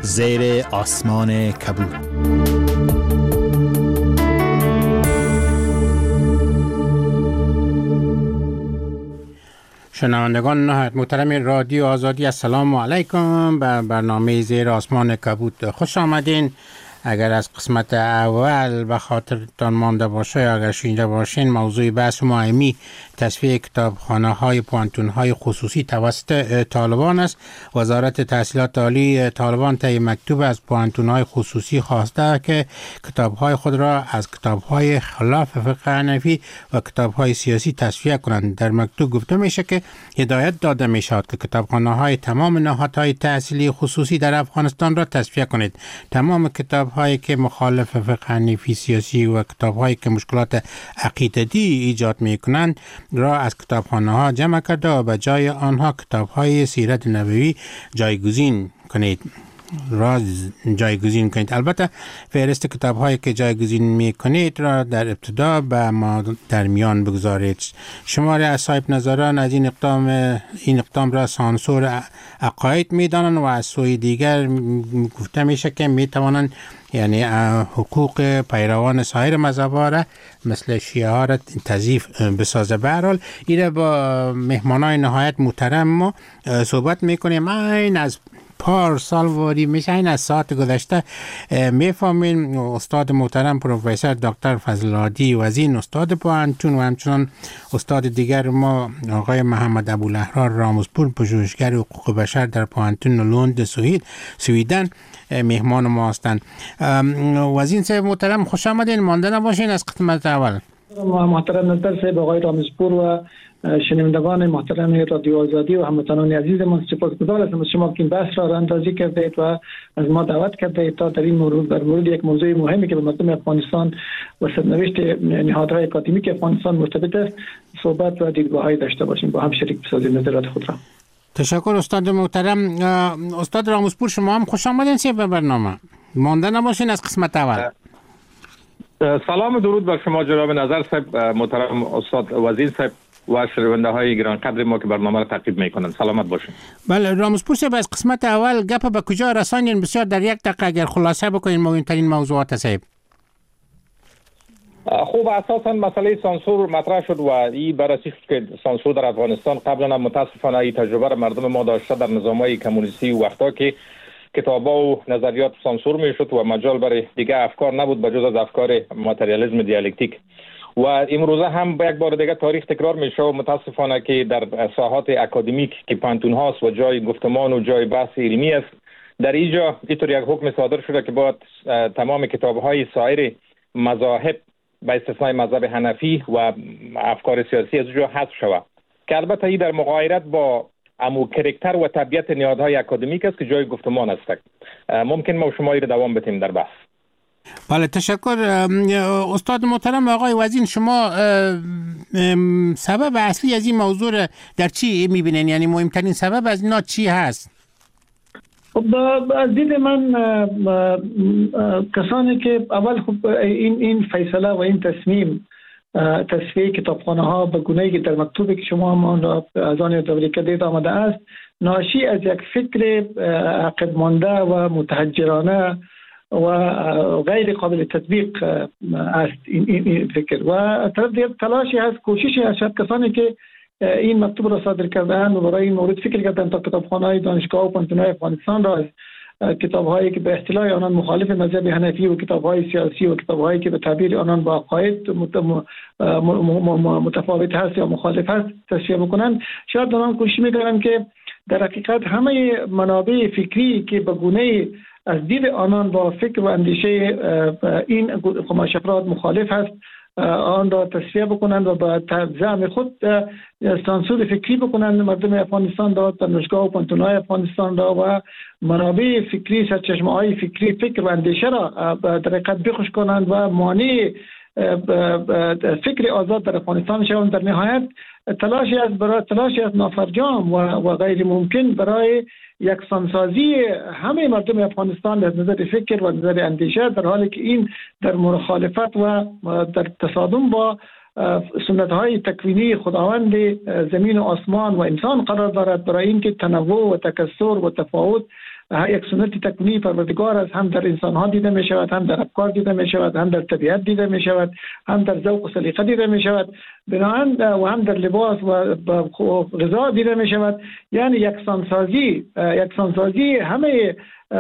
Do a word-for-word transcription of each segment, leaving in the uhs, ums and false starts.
زیر آسمان کبود. شنوندگان نهایت محترم رادیو آزادی، السلام علیکم. به برنامه زیر آسمان کبود خوش آمدین. اگر از قسمت اول به خاطرتان مانده باشه یا اگر شنیده باشین، موضوع بحث ما امی تصفیه کتابخانه های پوانتون های خصوصی توسط طالبان است. وزارت تحصیلات عالی طالبان طی مکتوب از پوانتون های خصوصی خواسته که کتاب های خود را از کتاب های خلاف فقه حنفی و کتاب های سیاسی تصفیه کنند. در مکتوب گفته میشه که هدایت داده می شود که کتابخانه های تمام نهادهای تحصیلی خصوصی در افغانستان را تصفیه کنید. تمام کتاب هایی که مخالف فقه حنفی سیاسی و کتاب هایی که مشکلات عقیدتی ایجاد می کنند را از کتابخانه ها جمع کرده و به جای آنها کتاب های سیرت نبوی جایگزین کنید را جایگزین کنید. البته فهرست کتاب هایی که جایگزین می کنید را در ابتدا به ما در میان بگذارید. شماری از صاحب نظران از این اقدام این اقدام را سانسور عقاید می دانند و از سوی دیگر گفته میشه که می توانند یعنی حقوق پیروان سایر مذهب‌ها را مثل شیعه ها را تضعیف بسازه. به هر حال ایره با مهمانای نهایت محترم ما صحبت میکنیم. این از پار سال واری میشه، این از ساعت گذشته میفهمین. استاد محترم پروفسور دکتر فضل‌الهادی وزین، استاد پوهنتون، و همچنان استاد دیگر ما آقای محمد ابوالاحرار رامزپور، پژوهشگر حقوق بشر در پوهنتون لوند سوئد سویدن مهمان ما هستند. وزین صاحب محترم خوش آمدین. مانده نباشین از قسمت اول. محترم نظر صاحب، آقای رامزپور و شنوندگان محترم رادیو آزادی و هموطنان عزیز من، سپاسگزار هستم از شما که این بحث را اندازی کردید و از ما دعوت کردید تا در این مورد در مورد یک موضوع مهمی که به مردم افغانستان و سرنوشت نهادهای اکادمیک افغانستان مرتبط است صحبت و دیدگاه‌های داشته باشیم، با هم شریک بسازیم نظرات خود را. تشکر استاد محترم. استاد رامزپور، شما هم خوش آمدین سی به برنامه. مانده نباشین از قسمت اول. سلام و درود بر شما جناب نظر صاحب محترم، استاد وزین صاحب و شنونده های گران قدر ما که برنامه را تعقیب میکنن. سلامت باشین. بله رامزپور صاحب، از قسمت اول گپ به کجا رساندین؟ بسیار در یک دقیقه اگر خلاصه بکنین مهمترین موضوعات صاحب. خوب، اساسا مسئله سانسور مطرح شد و این بررسی شد که سانسور در افغانستان قبلا متاسفانه این تجربه را مردم ما داشته در نظامهای کمونیستی و وقتا که کتابا و نظریات سانسور میشد و مجال برای دیگه افکار نبود بجز از افکار ماتریالیسم دیالکتیک. و امروزه هم به یک بار دیگه تاریخ تکرار میشه و متاسفانه که در ساحات اکادمیک که پانتون هاست و جای گفتمان و جای بحث علمی است، در اینجا اینطور یک حکم صادر شده که باید تمام کتاب‌های سایر مذاهب به استثنای مذهب حنفی و افکار سیاسی از اونجا حذف شود، که البته این در مغایرت با امو کرکتر و طبیعت نهادهای اکادمیک است که جای گفتمان است. ممکن ما شما را دوام بدیم در بحث. بله تشکر. استاد محترم آقای وزین، شما سبب اصلی از این موضوع در چی میبینین؟ یعنی مهمترین سبب از اینا چی هست؟ خب از دید من کسانی که اول خب این این فیصله و این تصمیم تصفیه کتابخانه ها به گونه‌ای که در مکتوبی که شما ما از آن دوری کردید آمده است، ناشی از یک فکر عقب مانده و متحجرانه و غیر قابل تطبیق است این, این فکر. و طرف دیگر تلاشی هست، کوششی هست شاید کسانی که این مکتوب را صادر کردن و برای این مورد فکر کردن تا کتابخانه‌های دانشگاه و پانتون‌های افغانستان را از کتاب‌هایی که به اصطلاح آنان مخالف مذهب حنفی و کتاب‌های سیاسی و کتاب‌هایی که به تعبیر آنان با عقاید متفاوت هست یا مخالف هست تصفیه بکنند، شاید آنان کوشش می‌کنند که در حقیقت همه منابع فکری که به گونه‌ای از دید آنان با فکر و اندیشه این قماش افراد مخالف هست آن را تصفیه بکنند و با زعم خود سانسور فکری بکنند مردم افغانستان را، دانشگاه و پانتون‌های افغانستان را و منابع فکری، سرچشمه‌های فکری، فکر و اندیشه را در حقیقت بخش کنند و مانع فکر آزاد در افغانستان شوند. در نهایت تلاشی از برای تلاشی از نافرجام و, و غیر ممکن برای یکسانسازی همه مردم افغانستان از نظر فکر و نظر اندیشه، در حالی که این در مخالفت و در تصادم با سنت‌های تکوینی خداوند زمین و آسمان و انسان قرار دارد، برای اینکه تنوع و تکثر و تفاوت یک سنت تکوینی پروردگار است، هم در انسان ها دیده می شود، هم در افکار دیده می شود، هم در طبیعت دیده می شود، هم در ذوق و سلیقه دیده می شود، بنابراین و هم در لباس و غذا دیده می شود. یعنی یکسانسازی یکسانسازی همه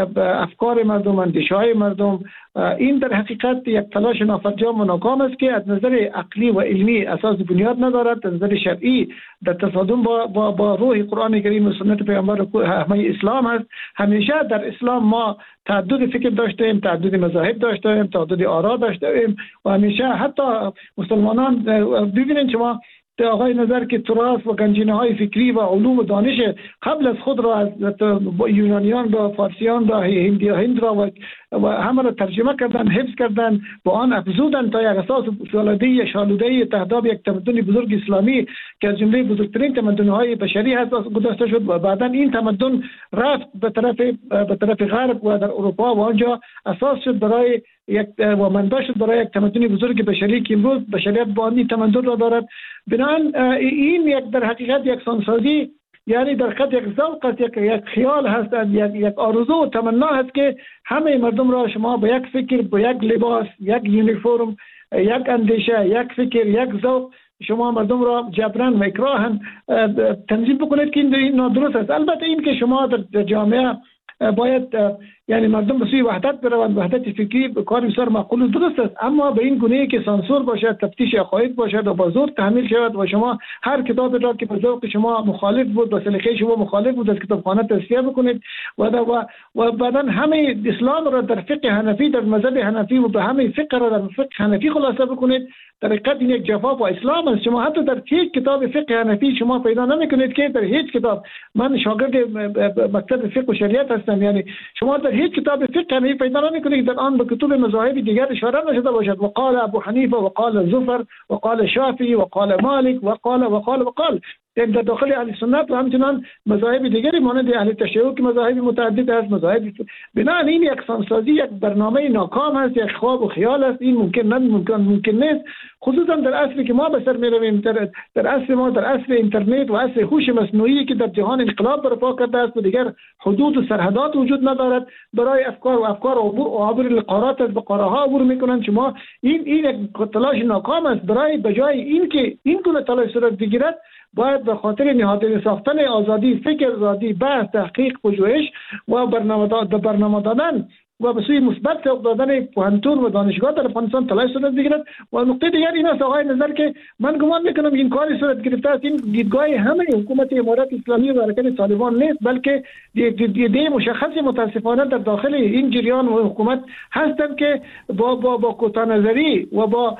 افکار مردم، اندیشه های مردم، این در حقیقت یک تلاش نافرجام و ناکام است که از نظر عقلی و علمی اساس بنیاد ندارد، از نظر شرعی در تصادم با, با, با روح قرآن کریم و سنت پیامبر همه اسلام است. همیشه در اسلام ما تعدد فکر داشتیم، تعدد مذاهب داشتیم، تعدد آرا داشتیم و همیشه حتی مسلمانان ببینید شما آقای نظر که تراث و گنجینه های فکری و علوم و دانش قبل از خود را از یونانیان با فارسیان با هندی هند را و, و همه را ترجمه کردن، حفظ کردن، با آن افزودن تا یک اساس شالوده شالوده تهداب یک تمدن بزرگ اسلامی که از جمله بزرگترین تمدن های بشری هست گذاشته شد و بعدا این تمدن رفت به طرف به طرف غرب و در اروپا و آنجا اساس شد برای یک و منبع شد برای یک تمدن بزرگ بشری که امروز بشریت با این تمدن را دارد. بنابراین این یک در حقیقت یک سانسازی، یعنی در حقیقت یک ذوق است، یک یک خیال هست، یک یک آرزو و تمنا هست که همه مردم را شما با یک فکر، با یک لباس، یک یونیفرم، یک اندیشه، یک فکر، یک ذوق شما مردم را جبران و اکراهن تنظیم بکنید که این نادرست است. البته این که شما در جامعه باید یعنی مردم به سوی وحدت بروند، وحدت فکری کار بسیار معقول و درست است، اما به این گونه که سانسور باشد، تفتیش عقاید باشد و با زور تحمیل شود و شما هر کتاب را که به ذوق شما مخالف بود، با سلیقه شما مخالف بود، از کتابخانه تصفیه بکنید و و و بعدا همه اسلام را در فقه حنفی، در مذهب حنفی و به همه فقه را در فقه حنفی خلاصه بکنید. در حقیقت این یک جفا با اسلام است. شما حتی در هیچ کتاب فقه حنفی شما پیدا نمی‌کنید که در هیچ کتاب، من شاگرد مکتب فقه و شریعت هستم، یعنی شما در هیچ کتاب فقه حنفی پیدا نمی‌کنید در آن به کتب مذاهب دیگر اشاره نشده باشد وقال ابو حنیفه وقال زفر وقال شافعی وقال مالک وقال وقال وقال در داخل اهل سنت و همچنان مذاهب دیگری مانند اهل تشیع که مذاهب متعدد است، مذاهب بنابراین این یک سانسازی، یک برنامه ناکام است، یک خواب و خیال است. این ممکن نه ممکن ممکن نیست، خصوصا در عصری که ما به سر می‌رویم، در در عصر ما، در عصر اینترنت و عصر هوش مصنوعی که در جهان انقلاب برپا کرده است و دیگر حدود و سرحدات وجود ندارد برای افکار و افکار عبور عبور القارات از به قاره‌ها عبور می‌کنند. شما این این یک تلاش ناکام است. برای بجای این که این گونه تلاش صورت بگیرد باید به خاطر نهادینه ساختن آزادی فکر، آزادی بحث، تحقیق، پژوهش و برنامه دادن برنامه دادن و به سوی مثبت سوق دادن پوهنتون و دانشگاه در افغانستان تلاش صورت بگیرد. و نقطه دیگر این است آقای نظر که من گمان میکنم این کاری صورت گرفته است، این دیدگاه همه حکومت امارات اسلامی و حرکت طالبان نیست، بلکه دیده مشخصی متاسفانه در داخل این جریان و حکومت هستند که با با با کوتاه نظری و با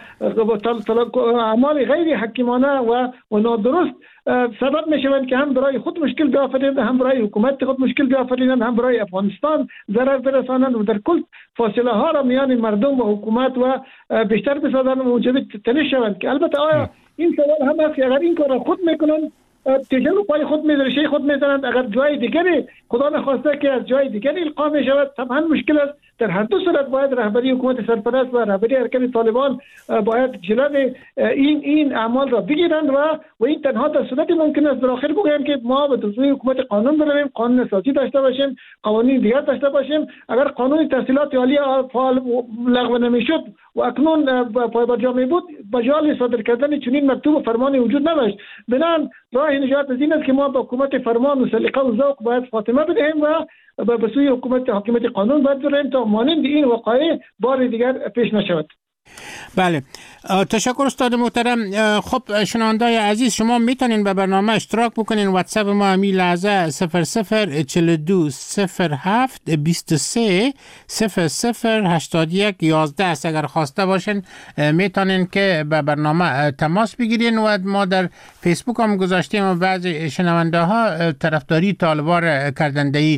اعمال غیر حکیمانه و و نادرست سبب میشوند که هم برای خود مشکل بیافرینند، هم برای حکومت خود مشکل بیافرینند، هم برای افغانستان ضرر برسانند و در کل فاصله ها را میان مردم و حکومت و بیشتر بسازند و موجب تنش شوند. که البته آیا این سوال هم است که اگر این کار را خود میکنند تجربه پای خود می‌ذارند، خود می‌ذارند، اگر جای دیگری خدا نخواسته که از جای دیگری القا می‌شود طبعا مشکل است. در هر دو صورت باید رهبری حکومت سرپرست و رهبری حرکت طالبان باید جلوی این این اعمال را بگیرند و و این تنها در صورتی ممکن است در آخر بگویم که ما به دستور حکومت قانون برویم، قانون اساسی داشته باشیم، قوانین دیگر داشته باشیم. اگر قانون تحصیلات عالیه فعال لغو نمی‌شد و اکنون پایبر جامعه بود، مجال صادر کردن چنین مکتوب و فرمانی وجود نداشت. بنابراین راه نجات از این است که ما با حکومت فرمان و سلیقه و ذوق باید خاتمه بدهیم و به سوی حکومت حاکمیت قانون باید بریم تا مانند این وقایع بار دیگر پیش نشود. بله، تشکر استاد محترم. خب شنوندای عزیز، شما میتونین به برنامه اشتراک بکنین. واتساپ ما همین لحظه صفر صفر چهل و دو صفر هفت بیست و سه صفر صفر هشتاد و یک یازده است. اگر خواسته باشین میتونین که به برنامه تماس بگیرین و ما در فیسبوک هم گذاشتیم و بعضی شنونده ها طرفداری طالبان کردنده‌ای،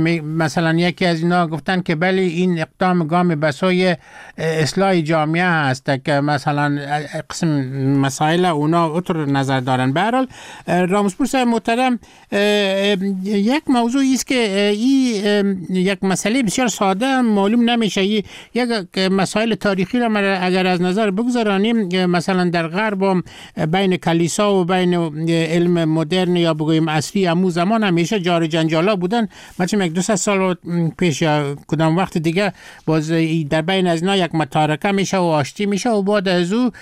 مثلا یکی از اینا گفتن که بله این اقدام گام بسای اصلاح جامعه است که مثلا قسم مسائل اونا اطر نظر دارن. به هر حال رامسپور صاحب محترم، یک موضوعی است که این یک مسئله بسیار ساده معلوم نمیشه. یک مسائل تاریخی را اگر از نظر بگذارانیم، مثلا در غرب بین کلیسا و بین علم مدرن یا بگویم عصری امو زمان همیشه جار جنجالا بودن. مثلا یک دو سال پیش یا کدام وقت دیگه باز در بین از اینا یک متارکه میشه و آشتی میشه و بعد از او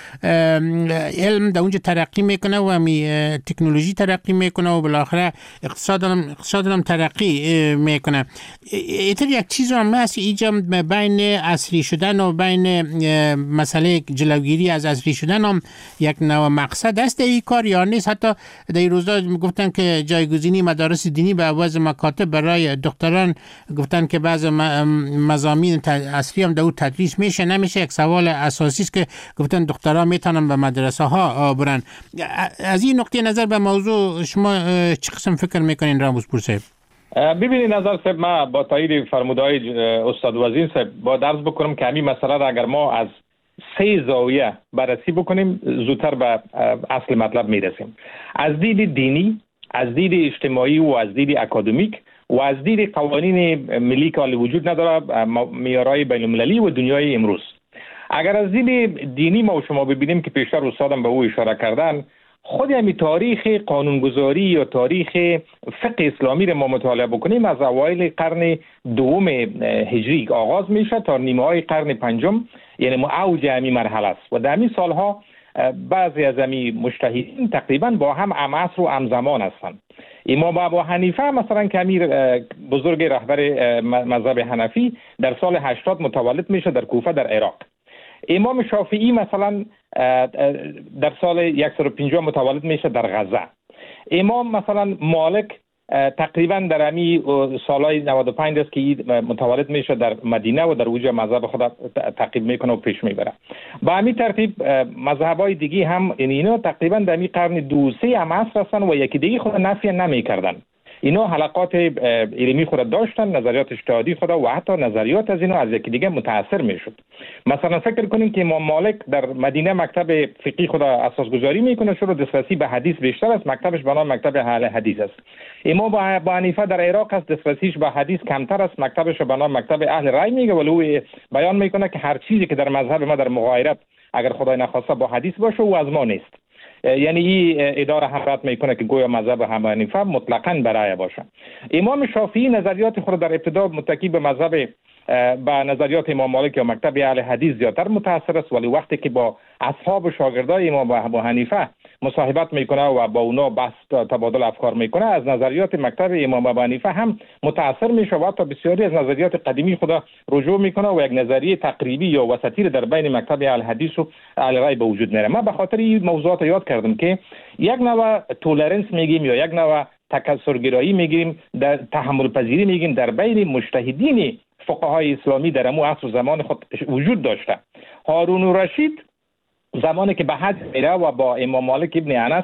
علم در اونجا ترقی میکنه و می تکنولوژی ترقی میکنه و بالاخره اقتصاد هم اقتصاد هم ترقی میکنه. اینطور یک چیز هم هست اینجا بین عصری شدن و بین مسئله جلوگیری از عصری شدن هم یک نوع مقصد است این کار یا نیست؟ حتی در این روزا میگفتن که جایگزینی مدارس دینی به عوض مکاتب برای دکتران گفتن که بعض مضامین اصلی هم در اون تدریس میشه نمیشه. یک سوال اساسی است که گفتن دکتران میتونن به مدرسه ها برن. از این نقطه نظر به موضوع شما چه قسم فکر میکنین رامسپور صاحب؟ ببینید نظر صاحب، ما با تایید فرمودهای استاد وزیر صاحب با درس بکنم که همین مسئله را اگر ما از سه زاویه بررسی بکنیم زودتر به اصل مطلب میرسیم. از دید دینی، از دید اجتماعی و از دید اکادمیک و از دید قوانین ملی که وجود نداره، معیارهای بین المللی و دنیای امروز. اگر از دید دینی ما و شما ببینیم که پیشتر استادم به او اشاره کردن، خود همین تاریخ قانونگذاری یا تاریخ فقه اسلامی را ما مطالعه بکنیم از اوایل قرن دوم هجری آغاز میشه تا نیمه های قرن پنجم، یعنی ما اوج همین مرحله است و در همین سالها بعضی از همین مجتهدین تقریبا با هم همعصر و همزمان هستند. امام ابو حنیفه مثلا که امیر بزرگ رهبر مذهب حنفی در سال هشتاد متولد میشه در کوفه در عراق. امام شافعی مثلا در سال صد و پنجاه متولد میشه در غزه. امام مثلا مالک تقریبا در امی سالهای نود و پنج است که متولد میشه در مدینه و در اوج مذهب خود تعقیب میکنه و پیش میبره. با همین ترتیب مذهبای دیگه هم اینا تقریبا در می قرن دو سه هم عصر هستن و یکی دیگه خود نفی نمیکردن. اینا حلقات علمی خود داشتن، نظریات اجتهادی خود و حتی نظریات از اینا از یکی دیگه متاثر میشد. مثلا فکر کنین که امام مالک در مدینه مکتب فقهی خود اساس گذاری میکنه، چون دسترسی به حدیث بیشتر است، مکتبش به نام مکتب اهل حدیث است. امام ابو حنیفه در عراق است، دسترسیش به حدیث کمتر است، مکتبش به نام مکتب اهل رأی میگه، ولی او بیان میکنه که هر چیزی که در مذهب ما در مغایرت اگر خدای نخواسته با حدیث باشه او از ما نیست. یعنی این اداره هم رد میکنه که گویا مذهب ابو حنیفه مطلقاً برای باشه. امام شافعی نظریات خود در ابتدا متکی به مذهب با نظریات امام مالک یا مکتب اهل حدیث زیادتر متاثر است، ولی وقتی که با اصحاب و شاگردای امام ابو حنیفه مصاحبت میکنه و با اونا بحث تبادل افکار میکنه، از نظریات مکتب امام ابو حنیفه هم متاثر میشه و تا بسیاری از نظریات قدیمی خود رجوع میکنه و یک نظریه تقریبی یا وسطی در بین مکتب اهل حدیث و اهل رأی به وجود میاره. من به خاطر این موضوعات یاد کردم که یک نوع تولرنس میگیم یا یک نوع تکثرگرایی میگیم، در تحمل پذیری میگیم در بین مجتهدین فقهای اسلامی در امو عصر زمان خود وجود داشته. هارون الرشید زمانی که به حج میره و با امام مالک ابن انس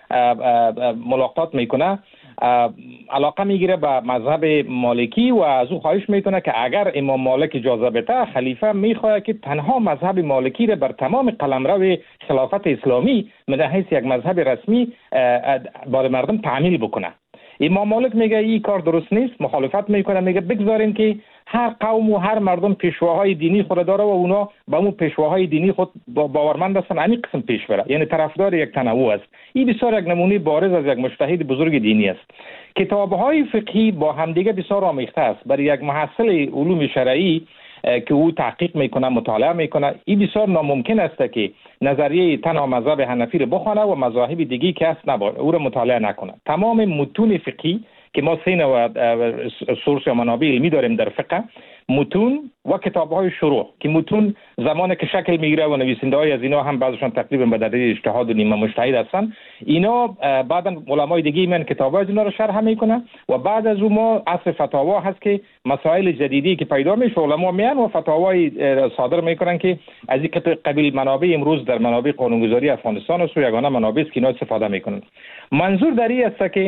ملاقات میکنه، علاقه میگیره به مذهب مالکی و از او خواهش میکنه که اگر امام مالک اجازه بده خلیفه میخواد که تنها مذهب مالکی را بر تمام قلمرو خلافت اسلامی من حیث یک مذهب رسمی بر مردم تعمیل بکنه. امام مالک میگه این کار درست نیست، مخالفت میکنه، میگه بگذاریم که هر قوم و هر مردم پیشواهای دینی خود داره و اونا با اون پیشواهای دینی خود باورمند هستن، همین قسم پیش بره، یعنی طرفدار یک تنوع است. این بسیار یک نمونه بارز از یک مجتهد بزرگ دینی است. کتاب‌های فقهی با همدیگه بسیار آمیخته است. برای یک محصل علوم شرعی که او تحقیق میکنه، مطالعه میکنه، این بسیار ناممکن است که نظریه تنها مذهب حنفی رو بخونه و مذاهب دیگی که هست نباشه او رو مطالعه نکنه. تمام متون فقهی که ما سه نوع سورس یا منابع علمی داریم در فقه، متون و کتاب‌های شروع که متون زمانی که شکل میگیره و نویسنده‌های از اینا هم بعضشان تقریبا به درجه اجتهاد و نیمه مجتهد هستن، اینا بعداً علمای دیگه میان کتاب‌های از اینا رو شرح میکنه و بعد از اون ما عصر فتاوا هست که مسائل جدیدی که پیدا میشه علما میان و فتاوای صادر میکنن که از این قبیل منابع امروز در منابع قانونگذاری افغانستان است و یگانه منابع است که اینا استفاده میکنن. منظور در این است که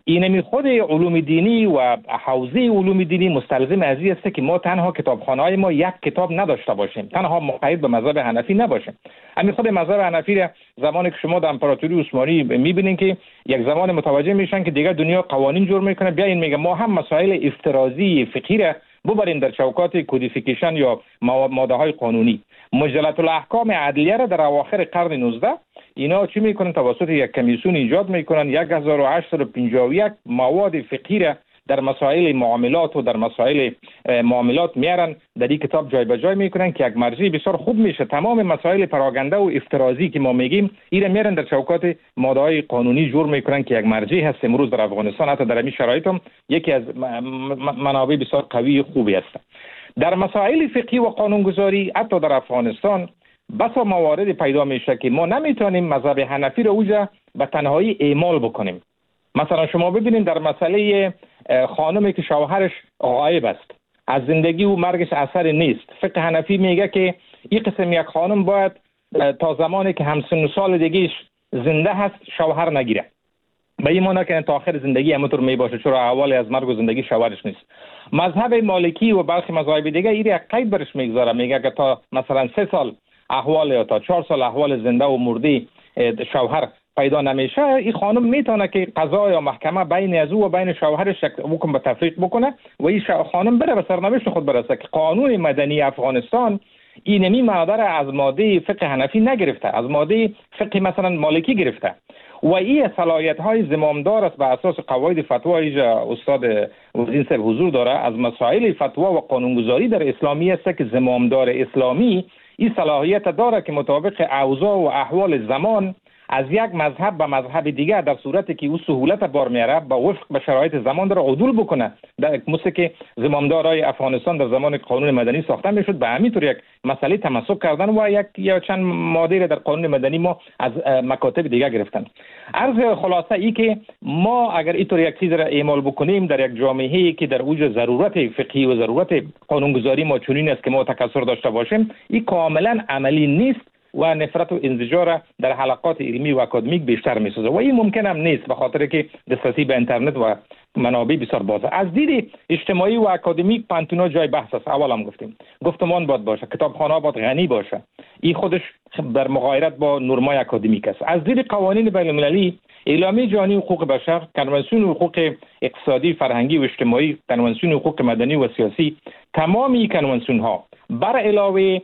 اینمی خود علوم دینی و حوزه علوم دینی مستلزم از این است که ما تنها کتابخانه‌های ما یک کتاب نداشته باشیم، تنها مقید به مذهب حنفی نباشیم. همین خود مذهب حنفی را زمانی که شما در امپراتوری عثمانی می‌بینید که یک زمان متوجه میشن که دیگه دنیا قوانین جور میکنه، بیاین میگه ما هم مسائل افتراضی فقهی را ببریم در چوکات کدیفیکیشن یا ماده‌های قانونی. مجلة الاحکام عدلیه را در اواخر قرن نوزده اینا چی میکنن؟ توسط یک کمیسیون ایجاد میکنن، یک هزار و هشتصد و پنجاه و یک مواد فقهی را در مسائل معاملات و در مسائل معاملات میارن، در این کتاب جای به جای میکنن که یک مرجع بسیار خوب میشه. تمام مسائل پراگنده و افتراضی که ما میگیم اینا میارن در چوکات ماده‌های قانونی جور میکنن که یک مرجع هست. امروز در افغانستان حتی در این شرایط هم یکی از منابع بسیار قوی خوبی است. در مسائل فقهی و قانونگذاری حتی در افغانستان بسا موارد پیدا میشه که ما نمیتونیم مذهب حنفی رو اوجا به تنهایی اعمال بکنیم. مثلا شما ببینید در مسئله خانمی که شوهرش غایب است، از زندگی و مرگش اثر نیست، فقه حنفی میگه که این قسم یک خانم باید تا زمانی که همسن و سال دیگهش زنده هست شوهر نگیره. به این معنی که تا آخر زندگی همونطور می باشه، چرا اول از مرگ و زندگی شوهرش نیست. مذهب مالکی و برخی مذاهب دیگه این یک قید برش میگذاره، میگه که تا مثلا سه سال احوال یا تا چهار سال احوال زنده و مرده شوهر پیدا نمیشه، این خانم میتونه که قضا یا محکمه بین از او و بین شوهرش حکم به تفریق بکنه و این خانم بره به سرنوشت خود برسه. که قانون مدنی افغانستان اینمی ماده از ماده فقه حنفی نگرفته، از ماده فقه مثلا مالکی گرفته و این صلاحیت های زمامدار است. به اساس قواعد فتوا ایجا استاد وزین صاحب حضور داره، از مسائل فتوا و قانونگذاری در اسلامی است که زمامدار اسلامی این صلاحیت داره که مطابق اوضاع و احوال زمان از یک مذهب به مذهب دیگر در صورتی که او سهولت بار میاره با وفق به شرایط زمان داره عدول بکنه. در مثل که زمامدارای افغانستان در زمان قانون مدنی ساخته میشد، به همین طور یک مسئله تمسک کردن و یک یا چند ماده در قانون مدنی ما از مکاتب دیگر گرفتن. عرض خلاصه ای که ما اگر اینطور یک چیز را اعمال بکنیم در یک جامعه‌ای که در اوج ضرورت فقهی و ضرورت قانونگذاری ما چنین است که ما تکثر داشته باشیم، این کاملا عملی نیست و نفرت و انزجار در حلقات علمی و اکادمیک بیشتر می‌سازه و این ممکن هم نیست به خاطر که دسترسی به اینترنت و منابع بسیار بازه. از دید اجتماعی و اکادمیک پانتونا جای بحث است. اول هم گفتیم گفتمان باید باشه، کتابخانه باید غنی باشه، این خودش در مغایرت با نرمای اکادمیک است. از دید قوانین بین‌المللی، اعلامیه جهانی حقوق بشر، کنوانسیون حقوق اقتصادی، فرهنگی و اجتماعی، کنوانسیون حقوق مدنی و سیاسی، تمام این کنوانسیون ها بر علاوه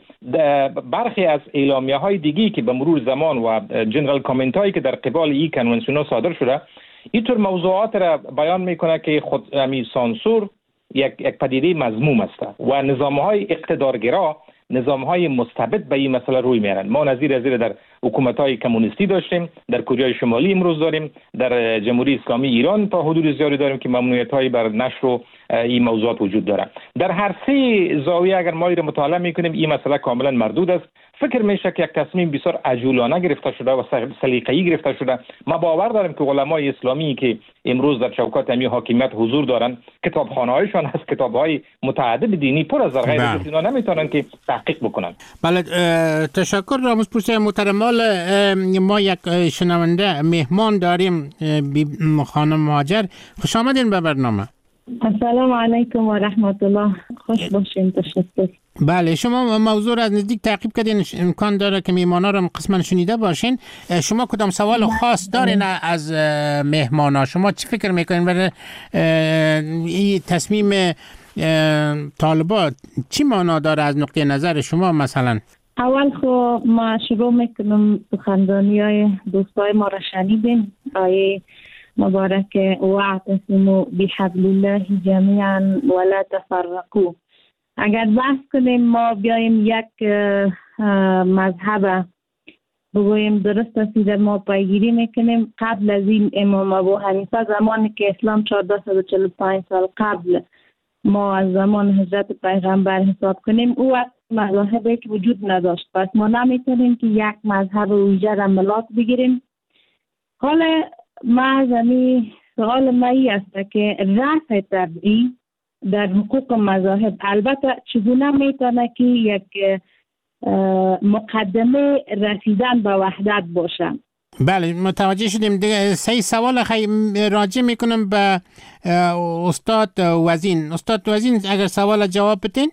برخی از اعلامیه های دیگی که به مرور زمان و جنرال کامنت هایی که در قبال این کنوانسیون ها صادر شده، اینطور موضوعات را بیان میکنه که خود همین سانسور یک یک پدیده مذموم است و نظام های اقتدارگرا، نظام های مستبد به این مسئله روی میارن. ما نظیر از در حکومت های کمونیستی داشتیم، در کره شمالی امروز داریم، در جمهوری اسلامی ایران تا حدود زیادی داریم که ممنوعیت های بر نشر و این موضوعات وجود داره. در هر سه زاویه اگر ما رو مطالعه میکنیم این مسئله کاملا مردود است. فکر میشه که یک تصمیم بسیار عجولانه گرفته شده و سلیقه‌ای گرفته شده. ما باور داریم که علمای اسلامی که امروز در چوکات همین حاکمیت حضور دارن، کتابخانه‌هایشان از کتاب‌های متعدد دینی پر از غیر از اینا نمیتونن که تحقیق بکنن. بله، تشکر راموز پرسه محترم. ما یک شنونده مهمان داریم، خانم مهاجر. خوش آمدین به برنامه. السلام علیکم و رحمت الله. خوش باشین. تشکر. بله، شما موضوع را از نزدیک تعقیب کردین، امکان داره که میهمانا را قسما شنیده باشین. شما کدام سوال خاص دارین از مهمانا؟ شما چی فکر میکنین برای این تصمیم طالبات چی معنا داره از نقطه نظر شما؟ مثلا اول خو ما شروع میکنم سخنرانی های دوستای ما را شنیدین. آیه مبارک واعتصموا بحبل الله جمیعا ولا تفرقوا. اگر بحث کنیم ما بیایم یک مذهب بگوییم درست است در ما پیگیری میکنیم، قبل از این امام ابو حنیفه زمانی که اسلام چهارصد و چهل و پنج سال قبل ما از زمان هجرت پیغمبر حساب کنیم، او وقت مذاهبی که وجود نداشت. پس ما نمیتونیم که یک مذهب ویژه را ملاک بگیریم. حالا ما زمین سوال ما ای است که رفع طبعی در حقوق مذاهب البته چگونه میتونه که یک مقدمه رسیدن به وحدت باشه. بله متوجه شدیم. دیگه سه سوال خیلی راجع میکنم به استاد وزین. استاد وزین اگر سوال جواب بدین.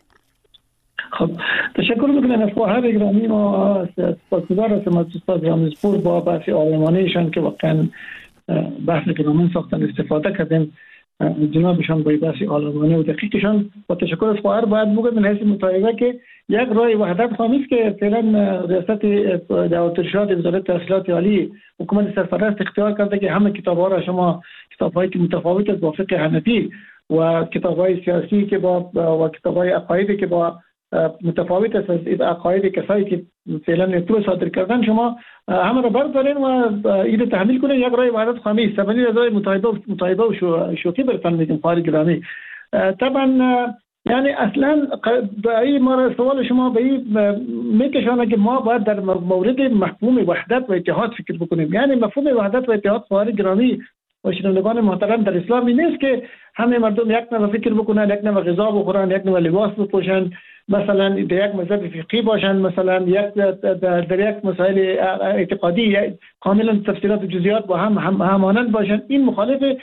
خب تشکر میکنم از خواهر گرامی ما. سپاسگزار هستم از استاد رامزپور با بحث عالمانه‌شان که واقعا بحث گرامی ساختن استفاده کردیم. جنابشان با بحث عالمانه و دقیقشان با تشکر از خواهر باید بگم من حیث مطالبه که یک راه وحدت خواهی است که فعلا ریاست دعوت ارشاد وزارت تحصیلات عالی حکومت سرپرست اختیار کرده که همه کتاب‌ها را شما کتاب‌هایی که متفاوت است با فقه حنفی و کتاب‌های سیاسی که با و کتاب‌های عقایدی که با متفاوت است از عقاید کسایی که فعلا نتو صادر کردن شما همه را بردارین و اینو تحمیل کنین. یک راه وحدت خواهی است. سبنی راه مطالبه مطالبه و شوخی برتن میگم خواهر گرامی. طبعا یعنی اصلا به ما را سوال شما به این میکشانه که ما باید در مورد مفهوم وحدت و اتحاد فکر بکنیم. یعنی مفهوم وحدت و اتحاد خواهر گرامی و شنوندگان محترم در اسلام این نیست که همه مردم یک نوع فکر بکنن، یک نوع غذا بخورن، یک نوع لباس بپوشن، مثلا در یک مذهب فقهی باشن، مثلا یک در یک مسائل اعتقادی کاملا تفسیرات و جزئیات با هم همانند باشن. این مخالف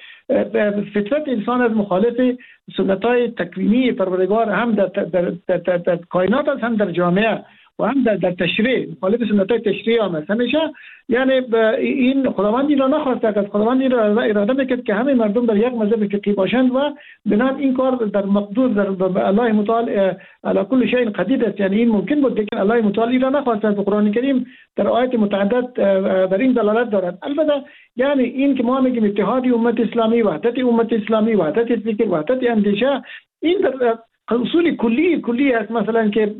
فطرت انسان از مخالف سنت‌های تکوینی پروردگار هم در, در, در, در, در کائنات است، هم در جامعه و هم در, در تشریع مخالف سنت‌های تشریع هم است. همیشه یعنی این خداوند این را نخواسته که خداوند این را اراده میکرد که همه مردم در یک مذهب فقهی باشند و بنابر این کار در مقدور در الله متعال علی کل شیء قدیر است. یعنی این ممکن بود لیکن الله متعال این را نخواسته. قرآن کریم در آیات متعدد بر این دلالت دارد. البته یعنی این که ما میگیم اتحاد امت اسلامی، وحدت امت اسلامی، وحدت فکر، وحدت اندیشه، این در اصول کلی کلی است. مثلا که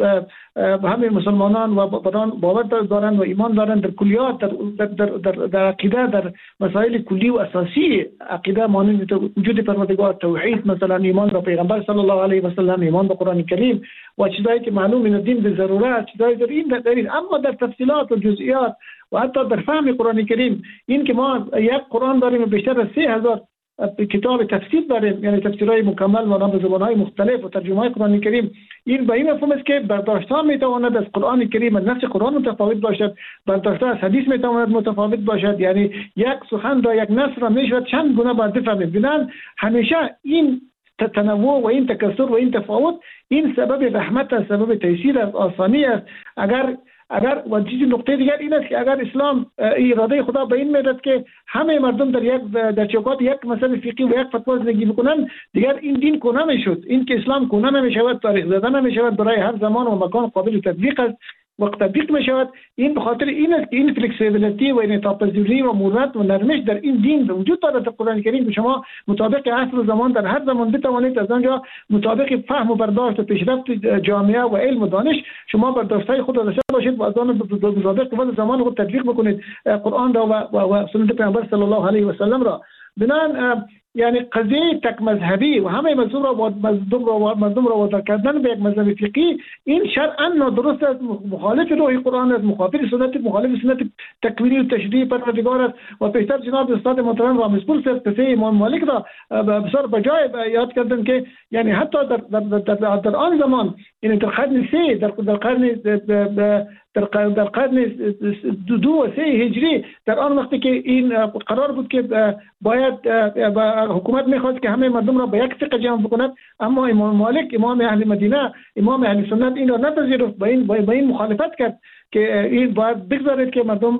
همه مسلمانان و باور دارند و ایمان دارند در کلیات در در در, در عقیده در مسائل کلی و اساسی عقیده مانند وجود پروردگار، توحید، مثلا ایمان به پیغمبر صلی الله علیه و سلم، ایمان به قرآن کریم و چیزایی که معلوم این دین به ضرورت چیزایی در این در اما در تفصیلات و جزئیات و حتی در فهم قرآن کریم این که ما یک قرآن داریم بیشتر از سه هزار کتاب تفسیر داریم، یعنی تفسیرهای مکمل و به زبانهای مختلف و ترجمه های قرآن کریم. این به این مفهوم است که برداشت‌ها میتواند از قرآن کریم از نفس قرآن متفاوت باشد، برداشت‌ها از حدیث میتواند متفاوت باشد. یعنی یک سخن را یک نص را میشود چند گونه باید بفهمیم. بنابراین همیشه این تنوع و این تکثر و این تفاوت این سبب رحمت است، سبب تیسیر است، آسانی است. اگر اگر و چیزی نقطه دیگر این است که اگر اسلام اراده خدا به این میداد که همه مردم در یک در چوکات یک مذهب فقهی و یک فتوا زندگی بکنن، دیگر این دین کهنه میشد. این که اسلام کهنه نمیشود، تاریخ زده نمیشود، برای هر زمان و مکان قابل تطبیق است وقت تطبیق میشود. این به خاطر این است که این فلکسیبیلیتی و انعطاف‌پذیری و مرونت و نرمش در این دین وجود دارد. در قرآن کریم که شما مطابق عصر و زمان در هر زمان بتوانید از آنجا مطابق فهم و برداشت و پیشرفت جامعه و علم و دانش شما برداشت‌های خود را داشته باشید و از آن مطابق وضع زمان خود تطبیق بکنید قرآن را و, و, و سنت پیامبر صلی الله علیه و سلم را. بنابراین یعنی قضیه تک مذهبی و همه مذهب را مردم را مردم را وادار کردن به یک مذهب فقهی این شرعاً نادرست است، مخالف روح قرآن است، مخالف سنت مخالف سنت تکوینی و تشریعی پروردگار است. و پیشتر جناب استاد محترم رامزپور صاحب قصه امام مالک را بسیار بجای یاد کردن که یعنی حتی در در, در, در, در آن زمان یعنی در قرن سه در در قرن در قرن در قرن دو و سه هجری در آن وقتی که این قرار بود که باید حکومت میخواست که همه مردم را به یک فقه جمع بکند، اما امام مالک امام اهل مدینه امام اهل سنت این را نپذیرفت، با این با این مخالفت کرد که این باید بگذارید که مردم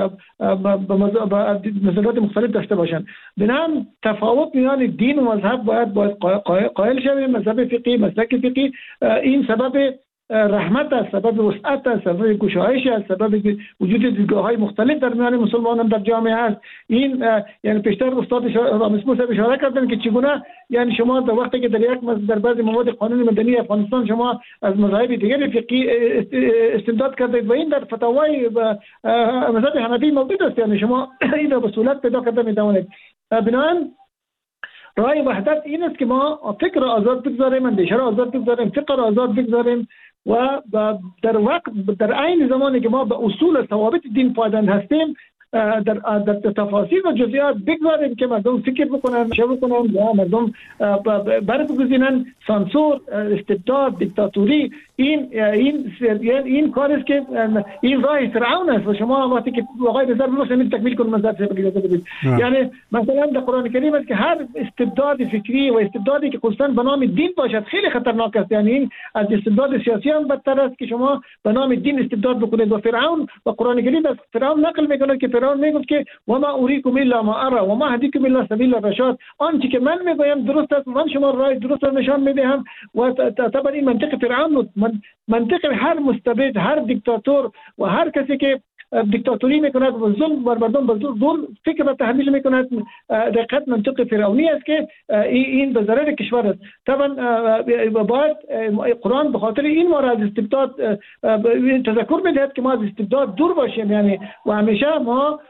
به نظریات مختلف داشته باشند. بنابراین تفاوت میان دین و مذهب باید باید قائل شویم. مذهب فقهی، مسلک فقهی این سبب رحمت است، سبب وسعت است، سبب گشایش است، سبب وجود دیدگاه‌های مختلف در میان مسلمانان در جامعه است. این یعنی پیشتر استاد رامزپور صاحب اشاره کردن که چگونه یعنی شما در وقتی که در یک در بعضی مواد قانون مدنی افغانستان شما از مذاهب دیگر فقهی استمداد کردید و این در فتاوای مذهب حنفی موجود است. یعنی شما این را به سهولت پیدا کرده می‌توانید. بنابراین راه وحدت این است که ما فکر را آزاد بگذاریم، اندیشه را آزاد بگذاریم، فکر را آزاد بگذاریم و در وقت در عین زمانی که ما به اصول ثوابت دین پایبند هستیم در در تفاصیل و جزئیات بگذاریم که مردم فکر بکنن، شو بکنن یا مردم برگزینن. سانسور، استبداد، دیکتاتوری این این این کاری است که این راه فرعون است و شما وقتی که آقای نظر بفرمایید تکمیل کنم نظر اجازه بدید. یعنی مثلا در قرآن کریم است که هر استبداد فکری و استبدادی که خصوصا به نام دین باشد خیلی خطرناک است. یعنی این از استبداد سیاسی هم بدتر است که شما به نام دین استبداد بکنید. و فرعون و قرآن کریم از فرعون نقل میکنه که فرعون میگفت که و ما اوریکم الا ما ارى و ما اهدیکم الا سبیل الرشاد، آنچه که من میگویم درست است، من شما راه درست را نشان میدهم. و طبعا این منطق فرعون، منطق هر مستبد، هر دیکتاتور و هر کسی که دیکتاتوری میکند و ظلم بر مردم به ظلم فکر و تحمیل میکند، دقیقاً منطق فرعونی است که این به ضرر کشور است. طبعا باید قرآن به خاطر این ما را از استبداد تذکر میدهد که ما از استبداد دور باشیم. یعنی و همیشه ما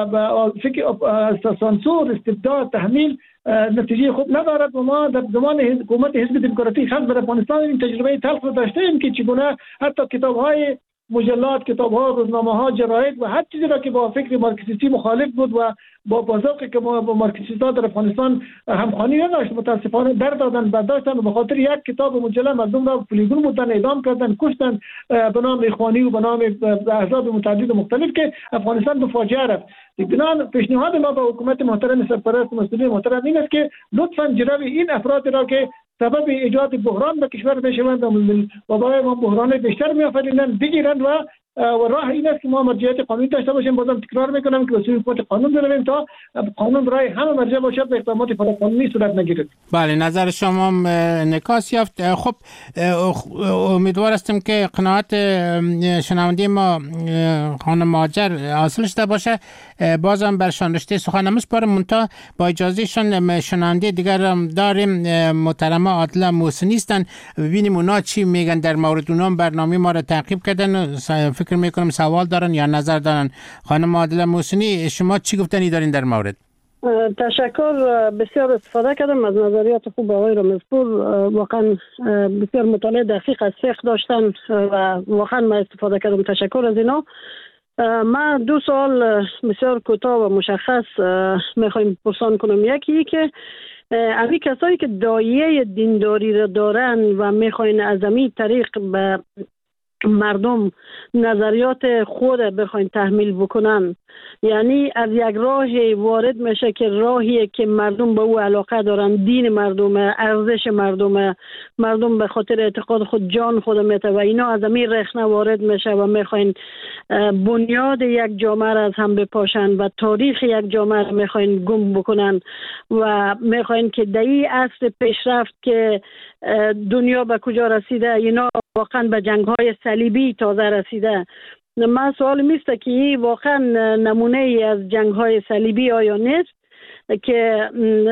فکر سانسور، استبداد، تحمیل نتیجه خوب ندارد و ما در زمان حکومت حزب دموکراتیک خلق در افغانستان این تجربه تلخ را داشتیم که چگونه حتی کتاب‌های مجلات، کتاب‌ها، روزنامه‌ها، جراید و هر چیزی را که با فکر مارکسیستی مخالف بود و با بازوقی که با مارکسیست‌ها در افغانستان همخوانی نداشت، متاسفانه در دادن برداشتن و به خاطر یک کتاب مجله مردم را فلیگون بودن، اعدام کردن، کشتن به نام اخوانی و به نام احزاب متعدد و مختلف که افغانستان به فاجعه رفت. بنابراین پیشنهاد ما به حکومت محترم سرپرست مسئولین محترم این است که لطفاً جلوی این افراد را که سبب ایجاد بحران به کشور میشوند و برای ما بحران بیشتر میآفرینند بگیرند و و راه این است که ما مرجعیت قانونی داشته باشیم. بازم تکرار میکنم که وسیله حکومت قانون برویم تا قانون برای همه مرجع باشد و اقدامات فراقانونی صورت نگیرد. بله، نظر شما انعکاس یافت. خب امیدوار هستم که قناعت شنونده ما خانم مهاجر حاصل شده باشه. بازم برشان رشته سخن نمیسپارم، منتها با اجازه شان شنونده دیگر هم داریم. محترمه عادله محسنی هستن، ببینیم اونا چی میگن در مورد اونا. برنامه ما را تعقیب کردن، فکر میکنم سوال دارن یا نظر دارن. خانم عادله محسنی، شما چی گفتنی دارین در مورد؟ تشکر. بسیار استفاده کردم از نظریات خوب آقای رامزپور. واقعا بسیار مطالعه دقیق از فقه داشتن و واقعا من استفاده کردم. تشکر از اینا. من دو سوال بسیار کوتاه و مشخص میخوایم پرسان کنم. یکی که امی کسایی که دایه دینداری را دارن و میخواین از امی طریق به مردم نظریات خود بخواین تحمیل بکنن، یعنی از یک راهی وارد میشه که راهی که مردم به او علاقه دارن، دین مردم، ارزش مردم، مردم به خاطر اعتقاد خود جان خود میته و اینا از همین رخنه وارد میشه و میخواین بنیاد یک جامعه را از هم بپاشن و تاریخ یک جامعه را میخواین گم بکنن و میخواین که در این عصر پیشرفت که دنیا به کجا رسیده، اینا واقعا به جنگ های صلیبی تازه رسیده. من سوال میسته که واقعا نمونه ای از جنگ های صلیبی آیا نیست که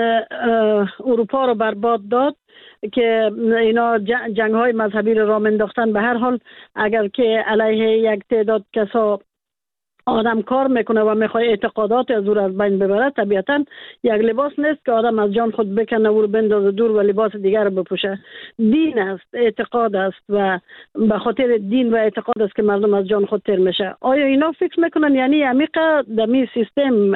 اروپا رو برباد داد، که اینا جنگ های مذهبی رو راه انداختن. به هر حال اگر که علیه یک تعداد کسا آدم کار میکنه و میخواد اعتقادات از او از بین ببره، طبیعتا یک لباس نیست که آدم از جان خود بکنه و رو بندازه دور و لباس دیگر رو بپوشه. دین است، اعتقاد است و به خاطر دین و اعتقاد است که مردم از جان خود تر میشه. آیا اینا فکر میکنن یعنی عمیق دمی سیستم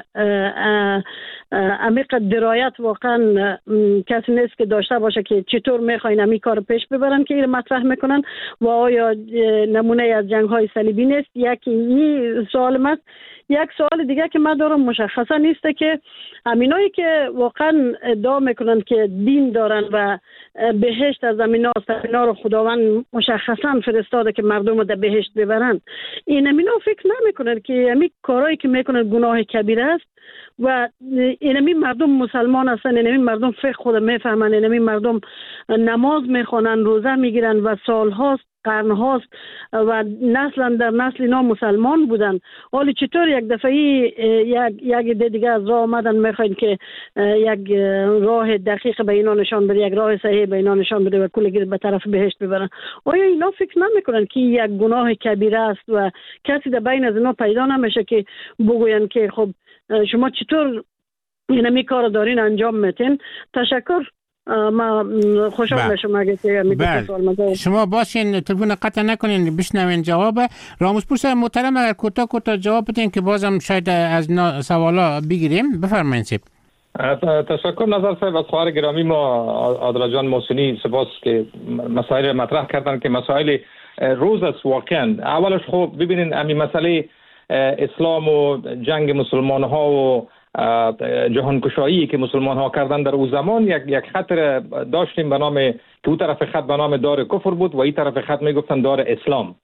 عمیق درایت واقعا کسی نیست که داشته باشه که چطور میخواین امی کار پیش ببرن که این مطرح میکنن؟ و آیا نمونه از جنگ های صلیبی نیست؟ یکی این سوال است. یک سوال دیگه که من دارم مشخصا نیسته که همینایی که واقعا ادعا میکنن که دین دارن و بهشت از امینا است، اینا رو خداوند مشخصا فرستاده که مردم رو در بهشت ببرن، این امینا فکر نمیکنن که همین کارهایی که میکنن گناه کبیره است و اینمی مردم مسلمان هستن، اینمی مردم فقه خود میفهمن، اینمی مردم نماز میخوانن، روزه میگیرن و سالهاست، قرن هاست و نسل در نسل اینا مسلمان بودن. حالی چطور یک دفعه یک یک دیگه از راه آمدن میخواین که یک راه دقیق به اینا نشان بده، یک راه صحیح به اینا نشان بده و کلگی به طرف بهشت ببرن؟ آیا اینا فکر نمیکنن که یک گناه کبیره است و کسی در بین از اینا پیدا نمیشه که بگوین که خب شما چطور اینمی کار دارین انجام میتین؟ تشکر. ما خوشحال میشم اگه که میگید سوال مزه شما باشین تلفن قطع نکنین بشنوین جواب. رامزپور صاحب محترم اگر کوتاه کوتاه جواب بدین که بازم شاید از سوالا بگیریم. بفرمایید. تشکر نظر صاحب. از خواهر گرامی ما عادل جان محسنی سپاس که مسائل مطرح کردن که مسائل روز است. واقعا اولش خب ببینین همین مسئله اسلام و جنگ مسلمان ها و جهانگشایی که مسلمان ها کردن در او زمان یک یک خطر داشتیم به نام که او طرف خط به نام دار کفر بود و این طرف خط میگفتن دار اسلام،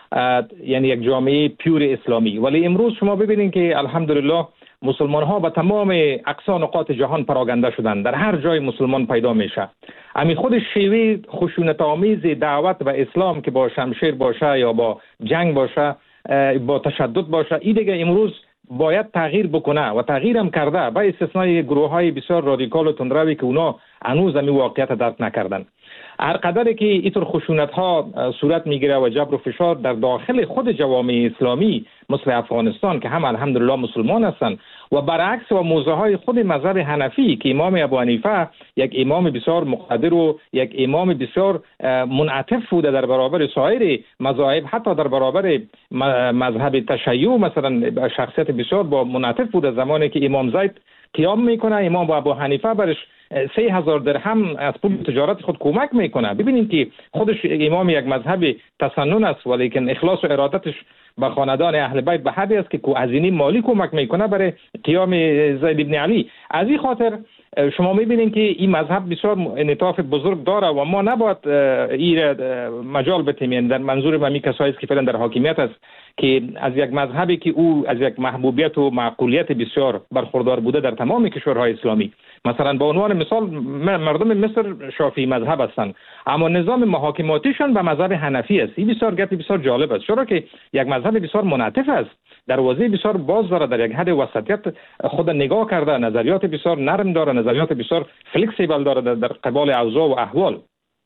یعنی یک جامعه پیور اسلامی. ولی امروز شما ببینید که الحمدلله مسلمان ها به تمام اقصا نقاط جهان پراگنده شدند. در هر جای مسلمان پیدا میشه. همین خود شیوه خشونت آمیز دعوت به اسلام که با شمشیر باشه یا با جنگ باشه، با تشدد باشه، این دیگه امروز باید تغییر بکنه و تغییر هم کرده، با استثنای گروه های بسیار رادیکال و تندروی که اونا هنوز همین واقعیت درک نکردن. هر قدری که اینطور خشونت ها صورت میگیره و جبر و فشار در داخل خود جوامع اسلامی مثل افغانستان که هم الحمدلله مسلمان هستند و برعکس و موضع های خود مذهب حنفی که امام ابو حنیفه یک امام بسیار مقتدر و یک امام بسیار منعطف بوده در برابر سایر مذاهب، حتی در برابر مذهب تشیع مثلا شخصیت بسیار با منعطف بوده. زمانی که امام زید قیام میکنه، امام ابو حنیفه برش سه هزار درهم از پول تجارت خود کمک میکنه. ببینید که خودش امام یک مذهب تسنن است ولیکن اخلاص و ارادتش به خاندان اهل بیت به حدی است که هزینه مالی کمک میکنه برای قیام زید ابن علی. از این خاطر شما میبینید که این مذهب بسیار انعطاف بزرگ داره و ما نباید این مجال بتیم. در منظور ما می کسایی که فعلا در حاکمیت است که از یک مذهبی که او از یک محبوبیت و معقولیت بسیار برخوردار بوده در تمام کشورهای اسلامی. مثلا به عنوان مثال مردم مصر شافعی مذهب هستند اما نظام محاکماتیشان به مذهب حنفی است. این بسیار گپ بسیار جالب است، چرا که یک مذهب بسیار منعطف است، دروازه بسیار باز داره، در یک حد وسطیت خود نگاه کرده، نظریات بسیار نرم داره، نظریات بسیار فلکسیبل داره در قبال اوضاع و احوال.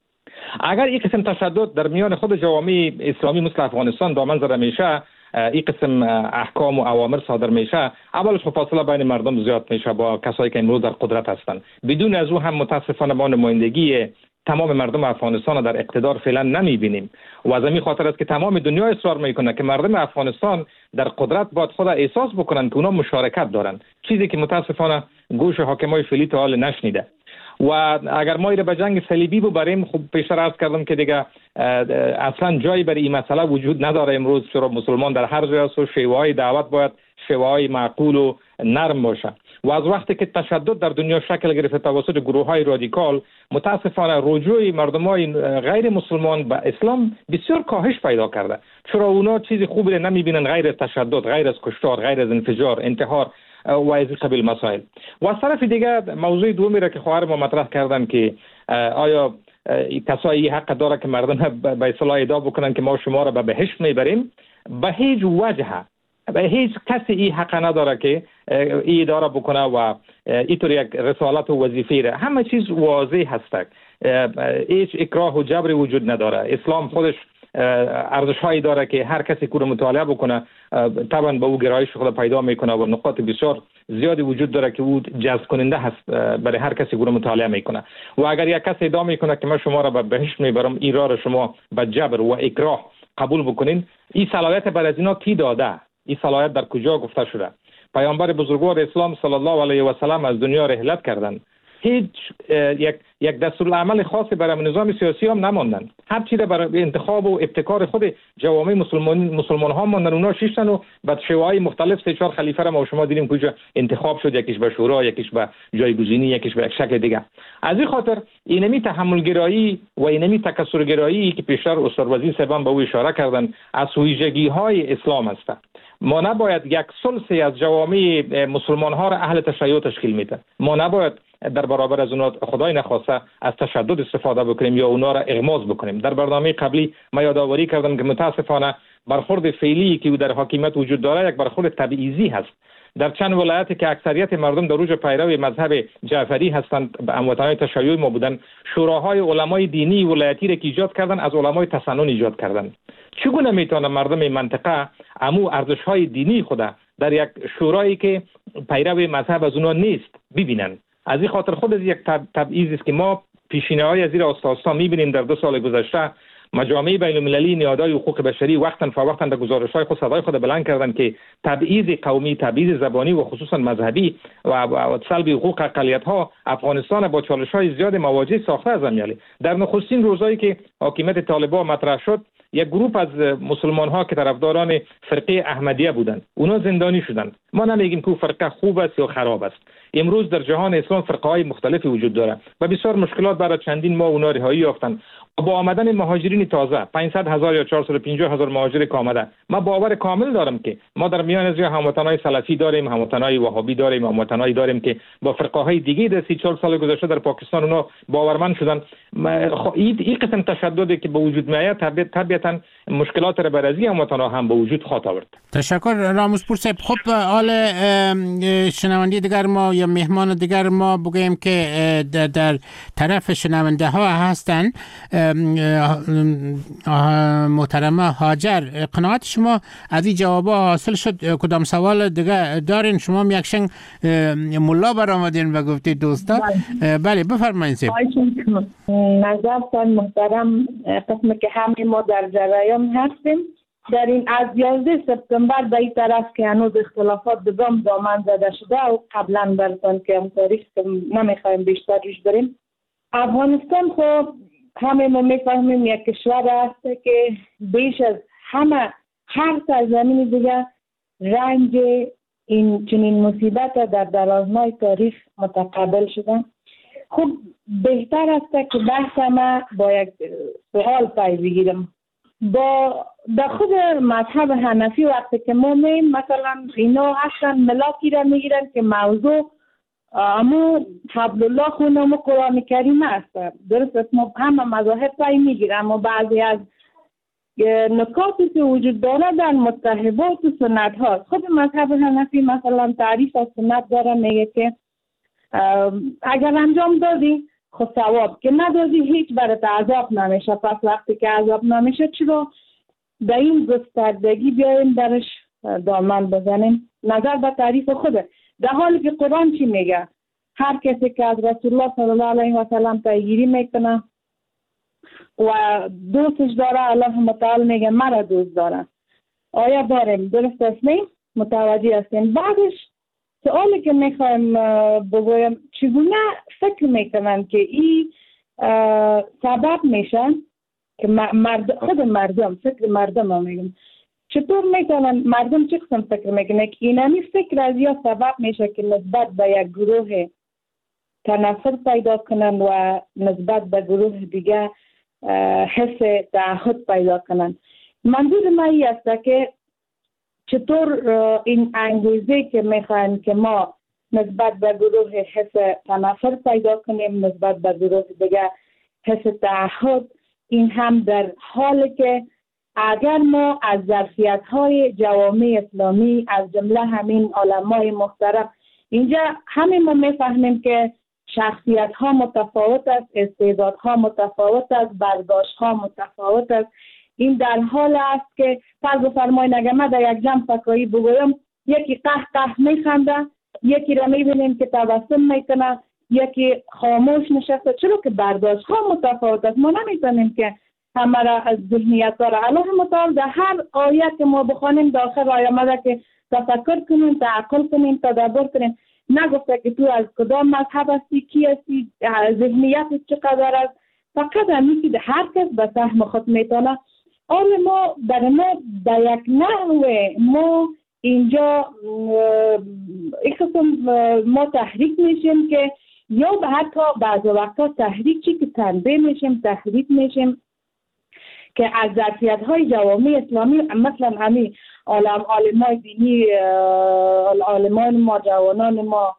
اگر این قسم تشدد در میان خود جوامع اسلامی مثل افغانستان دامن زده میشه، این قسم احکام و اوامر صادر میشه، اولش فاصله بین مردم زیاد میشه با کسایی که امروز در قدرت هستند. بدون از او هم متاسفانه ما نمایندگی تمام مردم افغانستان در اقتدار فعلا نمیبینیم و از همین خاطر است که تمام دنیا اصرار میکنه که مردم افغانستان در قدرت باید خود احساس بکنن که اونا مشارکت دارن، چیزی که متاسفانه گوش حاکمای فعلی تا حال نشنیده. و اگر ما ایره به جنگ صلیبی ببریم، خب پیشتر عرض کردم که دیگه اصلا جایی برای این مسئله وجود نداره امروز، چرا مسلمان در هر جای است و شیوه‌های دعوت باید شیوه‌های معقول و نرم باشه. و از وقتی که تشدد در دنیا شکل گرفته توسط گروه‌های رادیکال، متاسفانه رجوع مردمای غیر مسلمان به اسلام بسیار کاهش پیدا کرده، چرا اونا چیزی خوبی نمیبینن غیر از تشدد، غیر از کشتار، غیر از انفجار، انتحار و از قبیل مسائل. و از طرف دیگه موضوع دومی را که خواهر ما مطرح کردن که آیا کسایی حق داره که مردم به اصطلاح ادعا بکنن که ما شما را به بهشت میبریم، به هیچ وجه به هیچ کسی این حق نداره که این ادعا بکنه و اینطور یک رسالت و وظیفه را. همه چیز واضح هست، هیچ اکراه و جبر وجود نداره. اسلام خودش ارزش هایی داره که هر کسی که رو مطالعه بکنه طبعا به او گرایش خود پیدا میکنه و نقاط بسیار زیادی وجود داره که او جذب کننده هست برای هر کسی که رو مطالعه میکنه. و اگر یک کسی ادعا میکنه که من شما را به بهشت میبرم، این راه را شما به جبر و اکراه قبول بکنین، این صلاحیت بر از اینا کی داده؟ این صلاحیت در کجا گفته شده؟ پیامبر بزرگوار اسلام صلی الله علیه و سلم از دنیا رحلت کردند، هیچ یک یک دستورالعمل خاصی برای نظام سیاسی هم نماندن، هر چیز برای انتخاب و ابتکار خود جوامع مسلمان مسلمان ها ماندن. اونا شیشتن و بعد شیوه‌های مختلف سه چهار خلیفه را ما شما دیدیم کجا انتخاب شد، یکیش به شورا، یکیش به جایگزینی، یکیش به یک شکل دیگه. از این خاطر اینمی تحمل گرایی و اینمی تکثر گرایی که پیشتر استاد وزیر صاحبان به او اشاره کردن از ویژگی های اسلام است. ما نباید یک ثلثی از جوامع مسلمان ها را اهل تشیع تشکیل میده. ما نباید در برابر از اونها خدای نخواسته از تشدد استفاده بکنیم یا اونها را اغماض بکنیم. در برنامه قبلی ما یادآوری کردم که متاسفانه برخورد فعلی که در حاکمیت وجود داره یک برخورد تبعیضی هست. در چند ولایتی که اکثریت مردم در اوج پیرو مذهب جعفری هستند، هموطنان تشیع ما بودن، شوراهای علمای دینی ولایتی را که ایجاد کردن از علمای تسنن ایجاد کردن. چگونه میتونه مردم منطقه امو ارزش‌های دینی خود در یک شورایی که پیرو مذهب از اونها نیست ببینن؟ از این خاطر خود از یک تبعیضی است که ما پیشینه‌های از این آستا می‌بینیم. در دو سال گذشته مجامع بین المللی نهادهای حقوق بشری وقتا فوقتا در گزارش‌های خود صدای خود بلند کردند که تبعیض قومی، تبعیض زبانی و خصوصا مذهبی و سلب حقوق اقلیت‌ها افغانستان با چالش‌های زیاد مواجه ساخته از امیالی. در نخستین روزایی که حاکمیت طالبان مطرح شد، یک گروه از مسلمان ها که طرفداران فرقه احمدیه بودند اونا زندانی شدند. ما نمیگیم که فرقه خوب است یا خراب است. امروز در جهان اسلام فرقه های مختلفی وجود داره و بسیار مشکلات برای چندین ماه اونا رهایی یافتند. با آمدن مهاجرین تازه پانصد هزار یا چهارصد و پنجاه هزار مهاجر که آمده، ما باور کامل دارم که ما در میان از هموطنان سلفی داریم، هموطنان وهابی داریم، هموطنان داریم که با فرقه های دیگه در سی چهل سال گذشته در پاکستان اونا باورمند شدن. این قسم تشددی که به وجود میاد طبیعتا مشکلات را بر از هموطنان هم به وجود خواهد آورد. تشکر راموزپور صاحب. خب حال شنونده دیگر ما یا مهمان دیگر ما بگویم که در طرف شنونده ها هستن. محترمه هاجر، قناعت شما از این جواب حاصل شد؟ کدام سوال دیگه دارین؟ شما یکشنگ ملا برآمدین و گفتید دوستا. بله بفرمایید. نظر سال محترم، قسم که همه ما در جریان هستیم در این از یازده سپتامبر به این طرف که هنوز اختلافات دگام دامن زده شده و قبلا برسان که هم تاریخ نمیخوایم بیشتر روش بریم. افغانستان خب همه ما میفهمیم یک کشور است که بیش از همه هر سرزمین دیگه رنج این چنین مصیبت در درازنای تاریخ متقابل شدن. خب بهتر است که بحث ما با یک سوال پای بگیرم. با در خود مذهب حنفی وقتی که ما میم مثلا اینا اصلا ملاکی را میگیرن که موضوع اما حبل الله خونم قرآن کریم است. درست است، ما همه مذاهب پای میگیرن، اما بعضی از نکاتی که وجود داره در متحبات و سنت هاست. خود مذهب حنفی مثلا تعریف از سنت داره، میگه که اگر انجام دادی خود ثواب، که ندادی هیچ برات عذاب نمیشه. پس وقتی که عذاب نمیشه چرا در این گستردگی بیایم درش دامن بزنیم؟ نظر به تعریف خوده، در حالی که قرآن چی میگه؟ هر کسی که از رسول الله صلی الله علیه و سلم پیگیری میکنه و دوستش داره، الله متعال میگه مرا دوست داره. آیا داریم؟ درست است؟ نه متوجه هستیم. بعدش سوالی که میخوایم بگویم، چگونه فکر میکنن که این سبب میشن که مرد خود مردم فکر مردم هم میگم چطور میکنن مردم چه قسم فکر میکنن که اینمی فکر از یا سبب میشه که نسبت به یک گروه تنفر پیدا کنن و نسبت به گروه دیگه حس تعهد پیدا کنن. منظور من این است که چطور این انگیزه که میخواین که ما نسبت به گروه حس تنفر پیدا کنیم، نسبت به گروه دیگه حس تعهد، این هم در حالی که اگر ما از ظرفیت‌های جوامع اسلامی از جمله همین علمای محترم اینجا همین ما میفهمیم که شخصیت‌ها متفاوت است، استعدادها متفاوت است، برداشت‌ها متفاوت است. این در حال است که فرض فرمایید اگر من در یک جمع فکایی بگویم یکی قه قه میخنده، یکی را میبینیم که تبسم میکنه، یکی خاموش نشسته، چرا که برداشت‌ها متفاوت است. ما نمیتونیم که همه را از ذهنیت را الله متعال در هر آیه که ما بخوانیم داخل آیه آمده که تفکر کنیم، تعقل کنیم، تدبر کنیم. نگفته که تو از کدام مذهب هستی، کی هستی، ذهنیت چقدر است. فقط همیشه که هر کس به سهم خود میتونه. آره ما در ما در یک نحوه ما اینجا یک قسم ما تحریک میشیم که یا به حتی بعض وقتا تحریک چی که تنبیه میشیم، تحریک میشیم که از ظرفیت‌های جوامع اسلامی مثلا همین عالم عالمای دینی، عالمان ما، جوانان ما،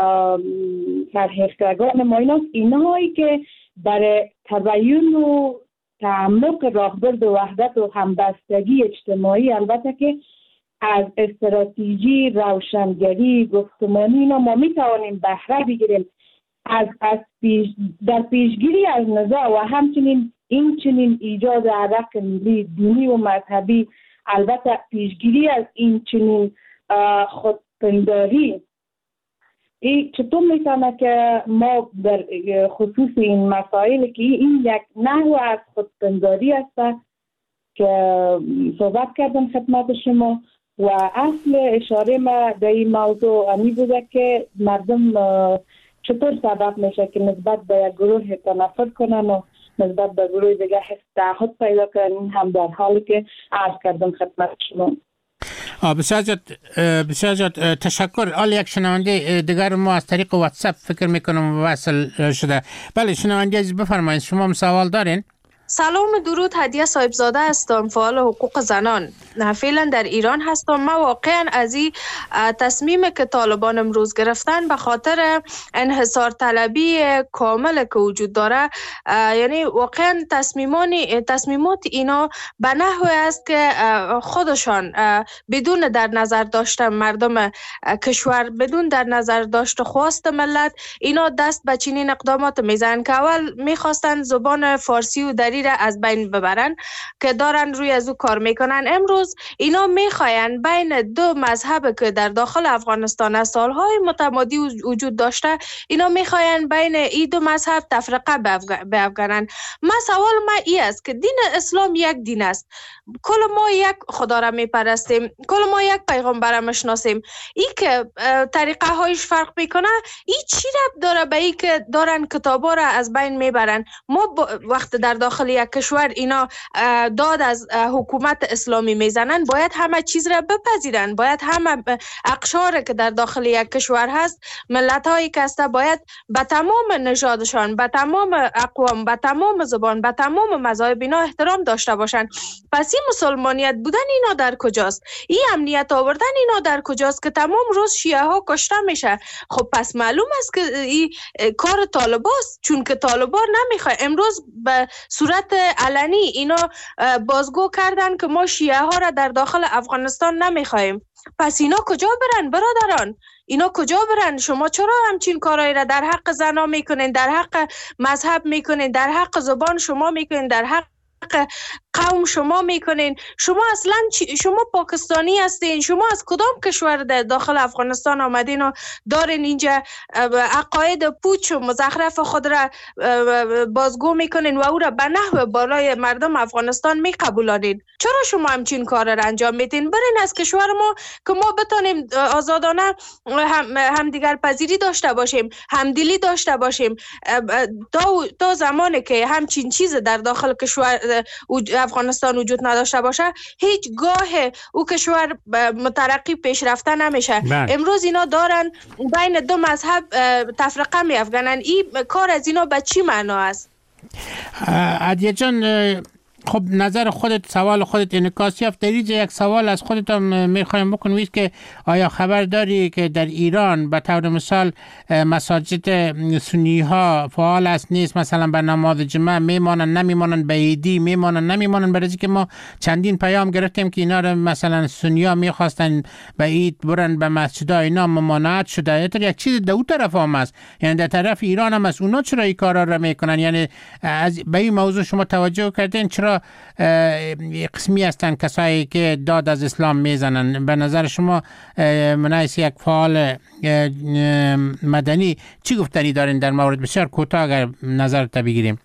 فرهیختگان ما، اینا اینایی که برای تبیین و تعمق راهبرد و وحدت و همبستگی اجتماعی، البته که از استراتژی روشنگری گفتمانی اینا ما میتوانیم بهره بگیریم از از پیش در پیشگیری از نزاع و همچنین این چنین ایجاد عرق ملی دینی و مذهبی، البته پیشگیری از این چنین خودپنداری این چطور میتونه که ما در خصوص این مسائل که این یک نحو از خودپنداری است که صحبت کردم خدمت شما و اصل اشاره ما در این موضوع امی بوده که مردم چطور سبب میشه که نسبت به یک گروه تنفر کنن و نسبت به گروه دیگه حس تعهد پیدا کنن، هم در حالی که عرض کردم خدمت شما. بسیار زیاد بسیار زیاد تشکر. آل یک شنونده دیگر ما از طریق واتساپ فکر میکنم وصل شده. بله شنونده عزیز بفرمایید، شما هم سوال دارین؟ سلام درود، هدیه صاحبزاده هستم، فعال حقوق زنان. فعلا در ایران هستم. ما واقعا از این تصمیم که طالبان امروز گرفتن به خاطر انحصار طلبی کامل که وجود داره، یعنی واقعا تصمیمانی تصمیمات اینا به نحوی است که خودشان بدون در نظر داشتن مردم کشور، بدون در نظر داشت خواست ملت، اینا دست به چنین اقدامات میزنن که اول میخواستن زبان فارسی و دری را از بین ببرن که دارن روی از او کار میکنن. امروز اینا میخواین بین دو مذهب که در داخل افغانستان از سالهای متمادی وجود داشته، اینا میخواین بین این دو مذهب تفرقه بیفکنن. ما سوال ما ای است که دین اسلام یک دین است، کل ما یک خدا را میپرستیم، کل ما یک پیغمبر را میشناسیم. ای که طریقه هایش فرق میکنه، ای چی ربط داره به ای که دارن کتابا را از بین میبرن؟ ما وقت در داخل یک کشور اینا داد از حکومت اسلامی میزنن، باید همه چیز را بپذیرن، باید همه اقشار که در داخل یک کشور هست، ملت هایی که هسته، باید به تمام نژادشان، به تمام اقوام، به تمام زبان، به تمام مذاهب اینا احترام داشته باشن. پس این مسلمانیت بودن اینا در کجاست؟ این امنیت آوردن اینا در کجاست که تمام روز شیعه ها کشته میشه؟ خب پس معلوم است که این کار طالباست، چون که طالبان نمیخواد. امروز به صورت علنی اینا بازگو کردن که ما شیعه ها را در داخل افغانستان نمیخوایم. پس اینا کجا برن برادران؟ اینا کجا برن؟ شما چرا همچین کارایی را در حق زنا میکنین، در حق مذهب میکنین، در حق زبان شما میکنین، در حق قوم شما میکنین؟ شما اصلا شما پاکستانی هستین؟ شما از کدام کشور در داخل افغانستان آمدین و دارین اینجا عقاید پوچ و مزخرف خود را بازگو میکنین و او را به نحو بالای مردم افغانستان میقبولانین؟ چرا شما همچین کار را انجام میدین؟ برین از کشور ما که ما بتانیم آزادانه هم همدیگر پذیری داشته باشیم، همدلی داشته باشیم. تا تا زمانی که همچین چیز در داخل کشور افغانستان وجود نداشته باشه، هیچ گاه او کشور مترقی پیشرفته نمیشه. بله. امروز اینا دارن بین دو مذهب تفرقه میافکنن. این کار از اینا به چی معنا است؟ عدیه جان، خب نظر خودت، سوال خودت انعکاس یافت. در اینجا یک سوال از خودت هم میخوایم بکنم که آیا خبر داری که در ایران به طور مثال مساجد سنی ها فعال است نیست؟ مثلا به نماز جمعه میمانن نمیمانن، به عیدی میمانن نمیمانن؟ برای که ما چندین پیام گرفتیم که اینا رو مثلا سنی ها میخواستن به عید برن به مسجد ها، اینا ممانعت شده. یک چیز در اون طرف هم است، یعنی در طرف ایران هم است. اونا چرا این کارا رو میکنن؟ یعنی از به این موضوع شما توجه کردین؟ چرا قسمی هستن کسایی که داد از اسلام میزنن؟ به نظر شما منایس یک فعال مدنی چی گفتنی دارین در مورد؟ بسیار کوتاه اگر نظرت بگیریم.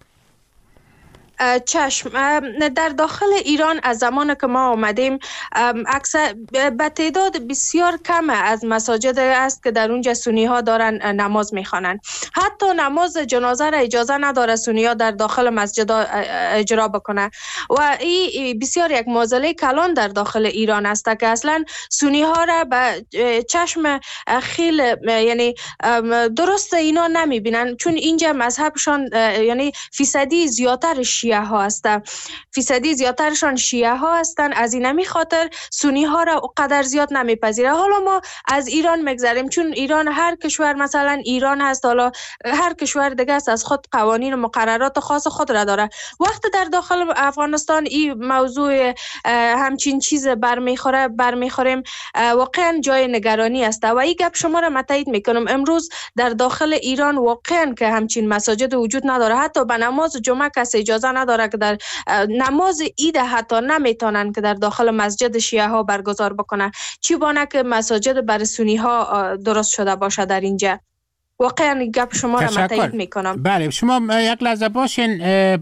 چشم. در داخل ایران از زمان که ما آمدیم اکثر به تعداد بسیار کم از مساجد است که در اونجا سنی ها دارن نماز میخوانن. حتی نماز جنازه را اجازه نداره سنی ها در داخل مسجد اجرا بکنه و این بسیار یک معضله کلان در داخل ایران است که اصلا سنی ها را به چشم خیل یعنی درست اینا نمیبینن، چون اینجا مذهبشان یعنی فیصدی زیادتر شیعه ها هستن، فیصدی زیادترشان شیعه ها هستن. از این می خاطر سنی ها را قدر زیاد نمیپذیره. حالا ما از ایران میگذریم، چون ایران هر کشور مثلا ایران هست، حالا هر کشور دیگه است از خود قوانین و مقررات خاص خود را داره. وقت در داخل افغانستان این موضوع همچین چیز برمیخوره برمیخوریم واقعا جای نگرانی است و این گپ شما را متایید میکنم. امروز در داخل ایران واقعا که همچین مساجد وجود نداره، حتی به نماز جمعه کسی اجازه نداره که در نماز عید حتی نمیتونن که در داخل مسجد شیعه ها برگزار بکنه، چی بانه که مساجد بر سنی ها درست شده باشه در اینجا. واقعا گپ شما را من تایید میکنم. بله شما یک لحظه باشین،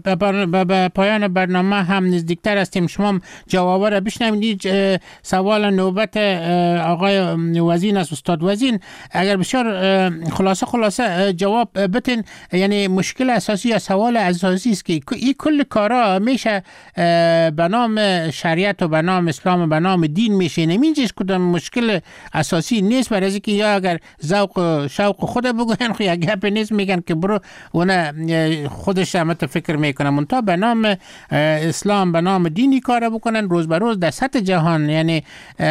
به پایان برنامه هم نزدیکتر هستیم. شما جواب را بشنوید. سوال نوبت آقای وزین است، استاد وزین، اگر بسیار خلاصه خلاصه جواب بتین. یعنی مشکل اساسی یا سوال اساسی است که این کل کارا میشه به نام شریعت و به نام اسلام و به نام دین میشه، نمیجیش کدام مشکل اساسی نیست. برای اینکه یا اگر ذوق و شوق خود بگوین خو یک گپ نیست، میگن که برو اون خودش هم فکر میکنه منتها به نام اسلام به نام دینی کار بکنن. روز به روز در سطح جهان یعنی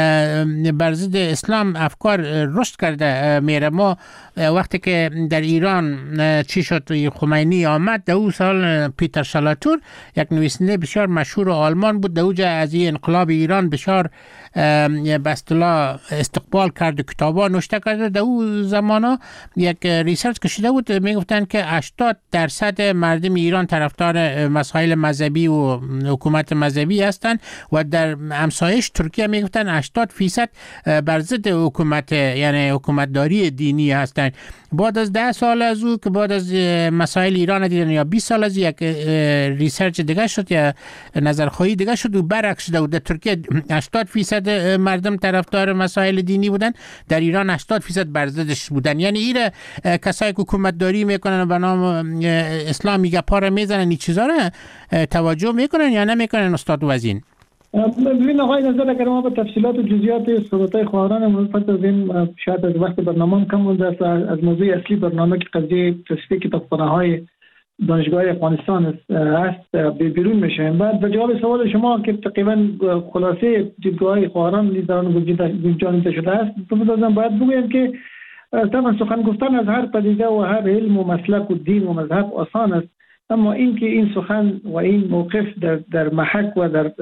بر ضد اسلام افکار رشد کرده میره. ما وقتی که در ایران چی شد، خمینی آمد در اون سال، پیتر شالاتور یک نویسنده بسیار مشهور آلمان بود، در اوج از این انقلاب ایران بسیار به اصطلاح استقبال کرد، کتابا نوشته کرده. در اون زمانا یک ریسرچ کشیده بود، میگفتن که هشتاد درصد مردم ایران طرفدار مسائل مذهبی و حکومت مذهبی هستند و در همسایش ترکیه میگفتن هشتاد فیصد بر ضد حکومت یعنی حکومتداری دینی هستند. بعد از ده سال از او که بعد از مسائل ایران دیدن یا بیست سال از یک ریسرچ دیگه شد یا نظرخواهی دیگه شد و برعکس شد. در ترکیه هشتاد فیصد مردم طرفدار مسائل دینی بودن، در ایران هشتاد فیصد بر ضدش بودن. یعنی ایره کسایی که حکومت داری میکنن به نام اسلام میگه پاره میزنن، این چیزا رو توجه میکنن یا نمیکنن استاد وزین؟ ببین آقای نظر، اگر ما به تفصیلات و جزئیات صحبت‌های خواهران امروز پردازیم، شاید از وقت برنامه کم مونده است. از موضوع اصلی برنامه که قضیه تصفیه کتابخانه‌های دانشگاه افغانستان است بیرون میشیم. بعد به جواب سوال شما که تقریبا خلاصه دیدگاه خواهران لیدران گنجانیده شده است، بپردازم باید بگویم که طبعا سخن گفتن از هر پدیده و هر علم و مسلک و دین و مذهب آسان است، اما اینکه این سخن و این موقف در در محک و در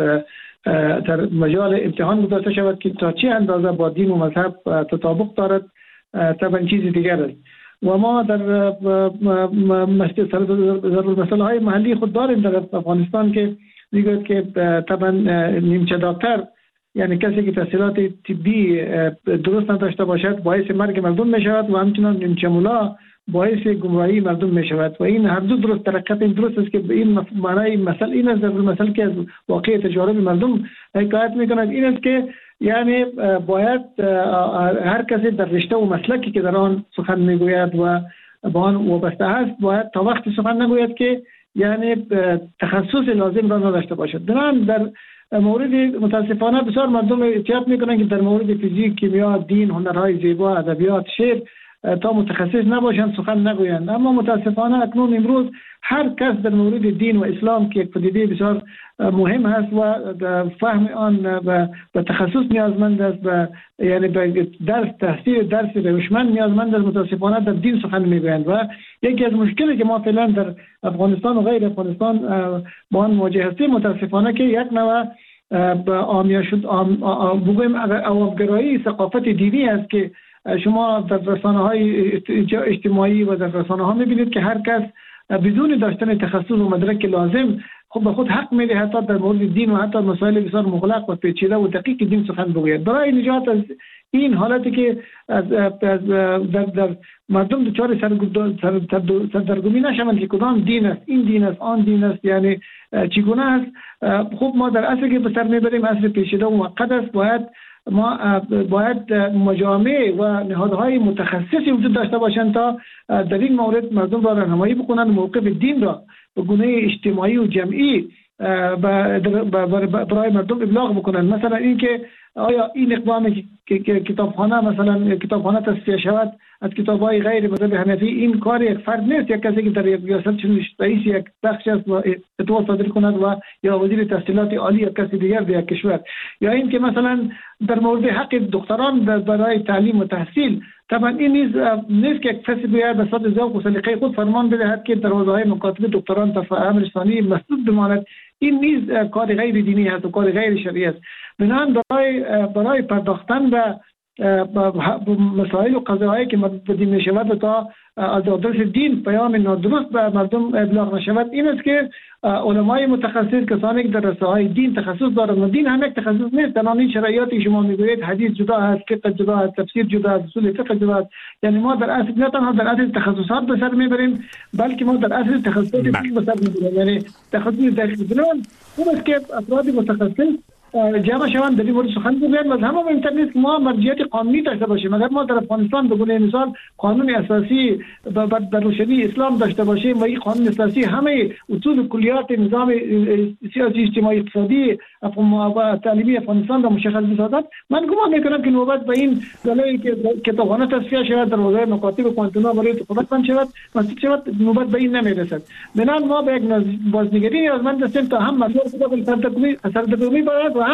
در مجال امتحان گذاشته شود که تا چه اندازه با دین و مذهب تطابق دارد، طبعا چیز دیگر است. و ما در مسئله های محلی خود داریم در افغانستان که میگوید که طبعا نیمچه دکتر یعنی کسی که تحصیلات طبی درست نداشته باشد باعث مرگ مردم می شود و همچنان نیمچه ملا باعث گمراهی مردم می شود و این هر دو درست طریقت این درست است که این معنای مثل این است. در مثل که از واقع تجارب مردم حکایت می کند این است که یعنی باید هر کسی در رشته و مسلکی که در آن سخن می گوید و با آن وابسته است باید تا وقتی سخن نگوید که یعنی تخصص لازم را نداشته باشد. در مورد متاسفانه بسیار مردم احتیاط میکنن که در مورد فیزیک، کیمیا، دین، هنرهای زیبا، ادبیات، شعر تا متخصص نباشند سخن نگویند. اما متاسفانه اکنون امروز هر کس در مورد دین و اسلام که یک پدیده بسیار مهم هست و فهم آن به تخصص نیازمند است و یعنی به درس تحصیل درس روشمند نیازمند است، متاسفانه در دین سخن میگویند و یکی از مشکلی که ما فعلا در افغانستان و غیر افغانستان با آن مواجه هستیم متاسفانه که یک نوع به آمیا شد بگویم عوام‌گرایی ثقافت دینی است که شما در رسانه‌های اجتماعی و در رسانه‌ها می‌بینید که هر کس بدون داشتن تخصص و مدرک لازم خب به خود حق میده حتی در مورد دین و حتی مسائل بسیار مغلق و پیچیده و دقیق دین سخن بگوید. برای نجات از این حالتی که از, از در, در مردم دچار سردرگمی نشوند که کدام دین است، این دین است، آن دین است، یعنی چگونه است. خب ما در عصری که به سر میبریم عصر پیچیده و موقت است، باید ما باید مجامع و نهادهای متخصصی وجود داشته باشند تا در این مورد مردم را راهنمایی بکنند، موقف دین را به گونه اجتماعی و جمعی برای مردم ابلاغ بکنند. مثلا اینکه آیا این اقدامی که کتابخانه مثلا کتابخانه تصفیه شود از کتاب‌های غیر مذهب حنفی، این کار یک فرد نیست، یک کسی که در یک ریاست چون رئیس یک بخش است و فتوا صادر کند و یا وزیر تحصیلات عالی یا کسی دیگر در یک کشور، یا این که مثلا در مورد حق دختران برای تعلیم و تحصیل، طبعا این نیز نیست که یک کسی بیاید به صد ذوق و سلیقه خود فرمان بدهد که دروازه‌های مکاتبه دختران تا امر ثانی مسدود بماند. این نیز کار غیر دینی است و کار غیر شرعی است. بنابراین برای برای پرداختن به مسائل و قضایایی که مبدی می شود و تا از آدرس دین پیام نادرست به مردم ابلاغ نشود این است که علمای متخصص، کسانی که در رساهای دین تخصص دارند و دین هم یک تخصص نیست، تمام این شرایطی شما میگویید حدیث جدا است، فقه جدا است، تفسیر جدا است، اصول فقه جدا است، یعنی ما در اصل نه تنها در اصل تخصصات به سر میبریم بلکه ما در اصل تخصصات فقه به سر میبریم، یعنی تخصص دقیق بدون خوب است که افراد متخصص جمع شوند در این مورد سخن بگویند و همه مهمتر نیست که ما مرجعیت قانونی داشته باشیم. اگر ما در افغانستان به گونه مثال قانون اساسی بر روشنی اسلام داشته باشیم و این قانون اساسی همه اصول و کلیات نظام سیاسی اجتماعی اقتصادی و تعلیمی افغانستان را مشخص بسازد، من گمان میکنم که نوبت به این دلایلی که کتابخانه تصفیه شود در حوزه مکاتب کوانتوم برای قدرت شود مسدود شود نوبت به این نمیرسد. بنابراین ما به یک بازنگری نیازمند هستیم تا هم مطلب سردرگمی باید و هم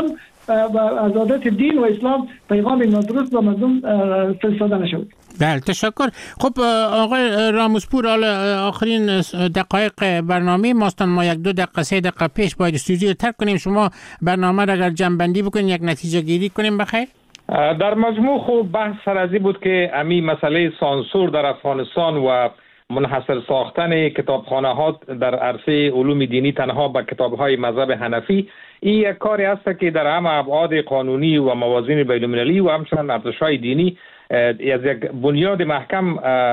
از عادت دین و اسلام پیغام نادرست و مردم فرستاده نشود. بله تشکر. خب آقای راموسپور، آخرین دقایق برنامه ماستان، ما یک دو دقیقه سه دقیقه پیش باید استودیو ترک کنیم، شما برنامه را اگر جنبندی بکنید یک نتیجه گیری کنیم بخیر. در مجموع خوب بحث سرازی بود که امی مسئله سانسور در افغانستان و منحصر ساختن کتابخانه ها در عرصه علوم دینی تنها به کتاب های مذهب حنفی، این یک کاری است که در همه ابعاد قانونی و موازین بین المللی و همچنین ارزش‌های دینی از یک بنیاد محکم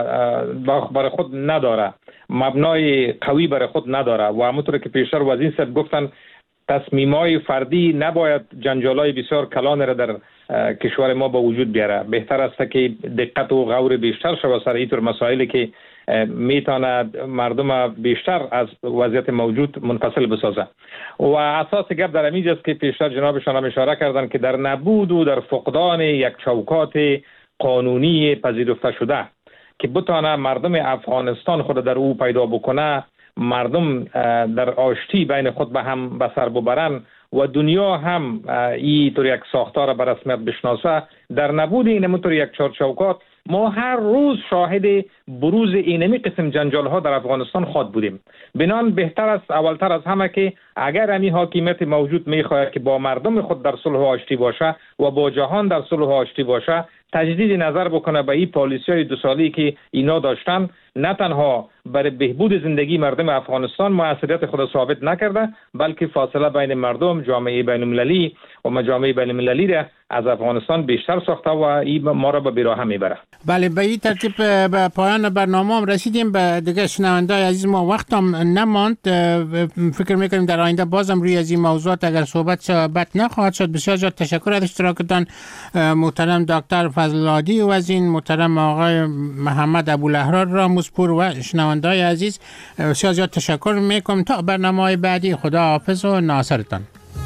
برای خود نداره، مبنای قوی برای خود نداره و همونطور که پیشتر وزیر صاحب گفتن تصمیم‌های فردی نباید جنجال‌های بسیار کلان را در کشور ما به وجود بیاره. بهتر است که دقت و غور بیشتر شود سر اینطور مسائلی که میتواند مردم بیشتر از وضعیت موجود منفصل بسازه. و اساس گپ در همین است که پیشتر جنابشان هم اشاره کردن که در نبود و در فقدان یک چوکات قانونی پذیرفته شده که بتونه مردم افغانستان خود در او پیدا بکنه، مردم در آشتی بین خود به هم به سر ببرن و دنیا هم این طور یک ساختار به رسمیت بشناسه، در نبود این همونطور یک چارچوکات ما هر روز شاهد بروز اینمی قسم جنجال ها در افغانستان خود بودیم. بنان بهتر است اولتر از همه که اگر امی حاکمیت موجود میخواهد که با مردم خود در صلح و آشتی باشه و با جهان در صلح و آشتی باشه، تجدید نظر بکنه به این پالیسی های دو سالی که اینا داشتن، نه تنها برای بهبود زندگی مردم افغانستان موثریت خود ثابت نکرده بلکه فاصله بین مردم، جامعه بین المللی و مجامع بین المللی را از افغانستان بیشتر ساخته و این ما را به بیراه میبره. بله، به این ترتیب به پایان برنامه هم رسیدیم. به دیگه شنونده‌های عزیز ما وقت هم نماند، فکر میکنیم در آینده بازم روی از این موضوعات اگر صحبت صحبت نخواهد شد. بسیار زیاد تشکر از اشتراکتان محترم دکتر فضل عادی و از این محترم آقای محمد ابوالاحرار راموسپور و شنونده‌های عزیز بسیار زیاد تشکر میکنم. تا برنامه‌های بعدی خدا حافظ و ناصرتان.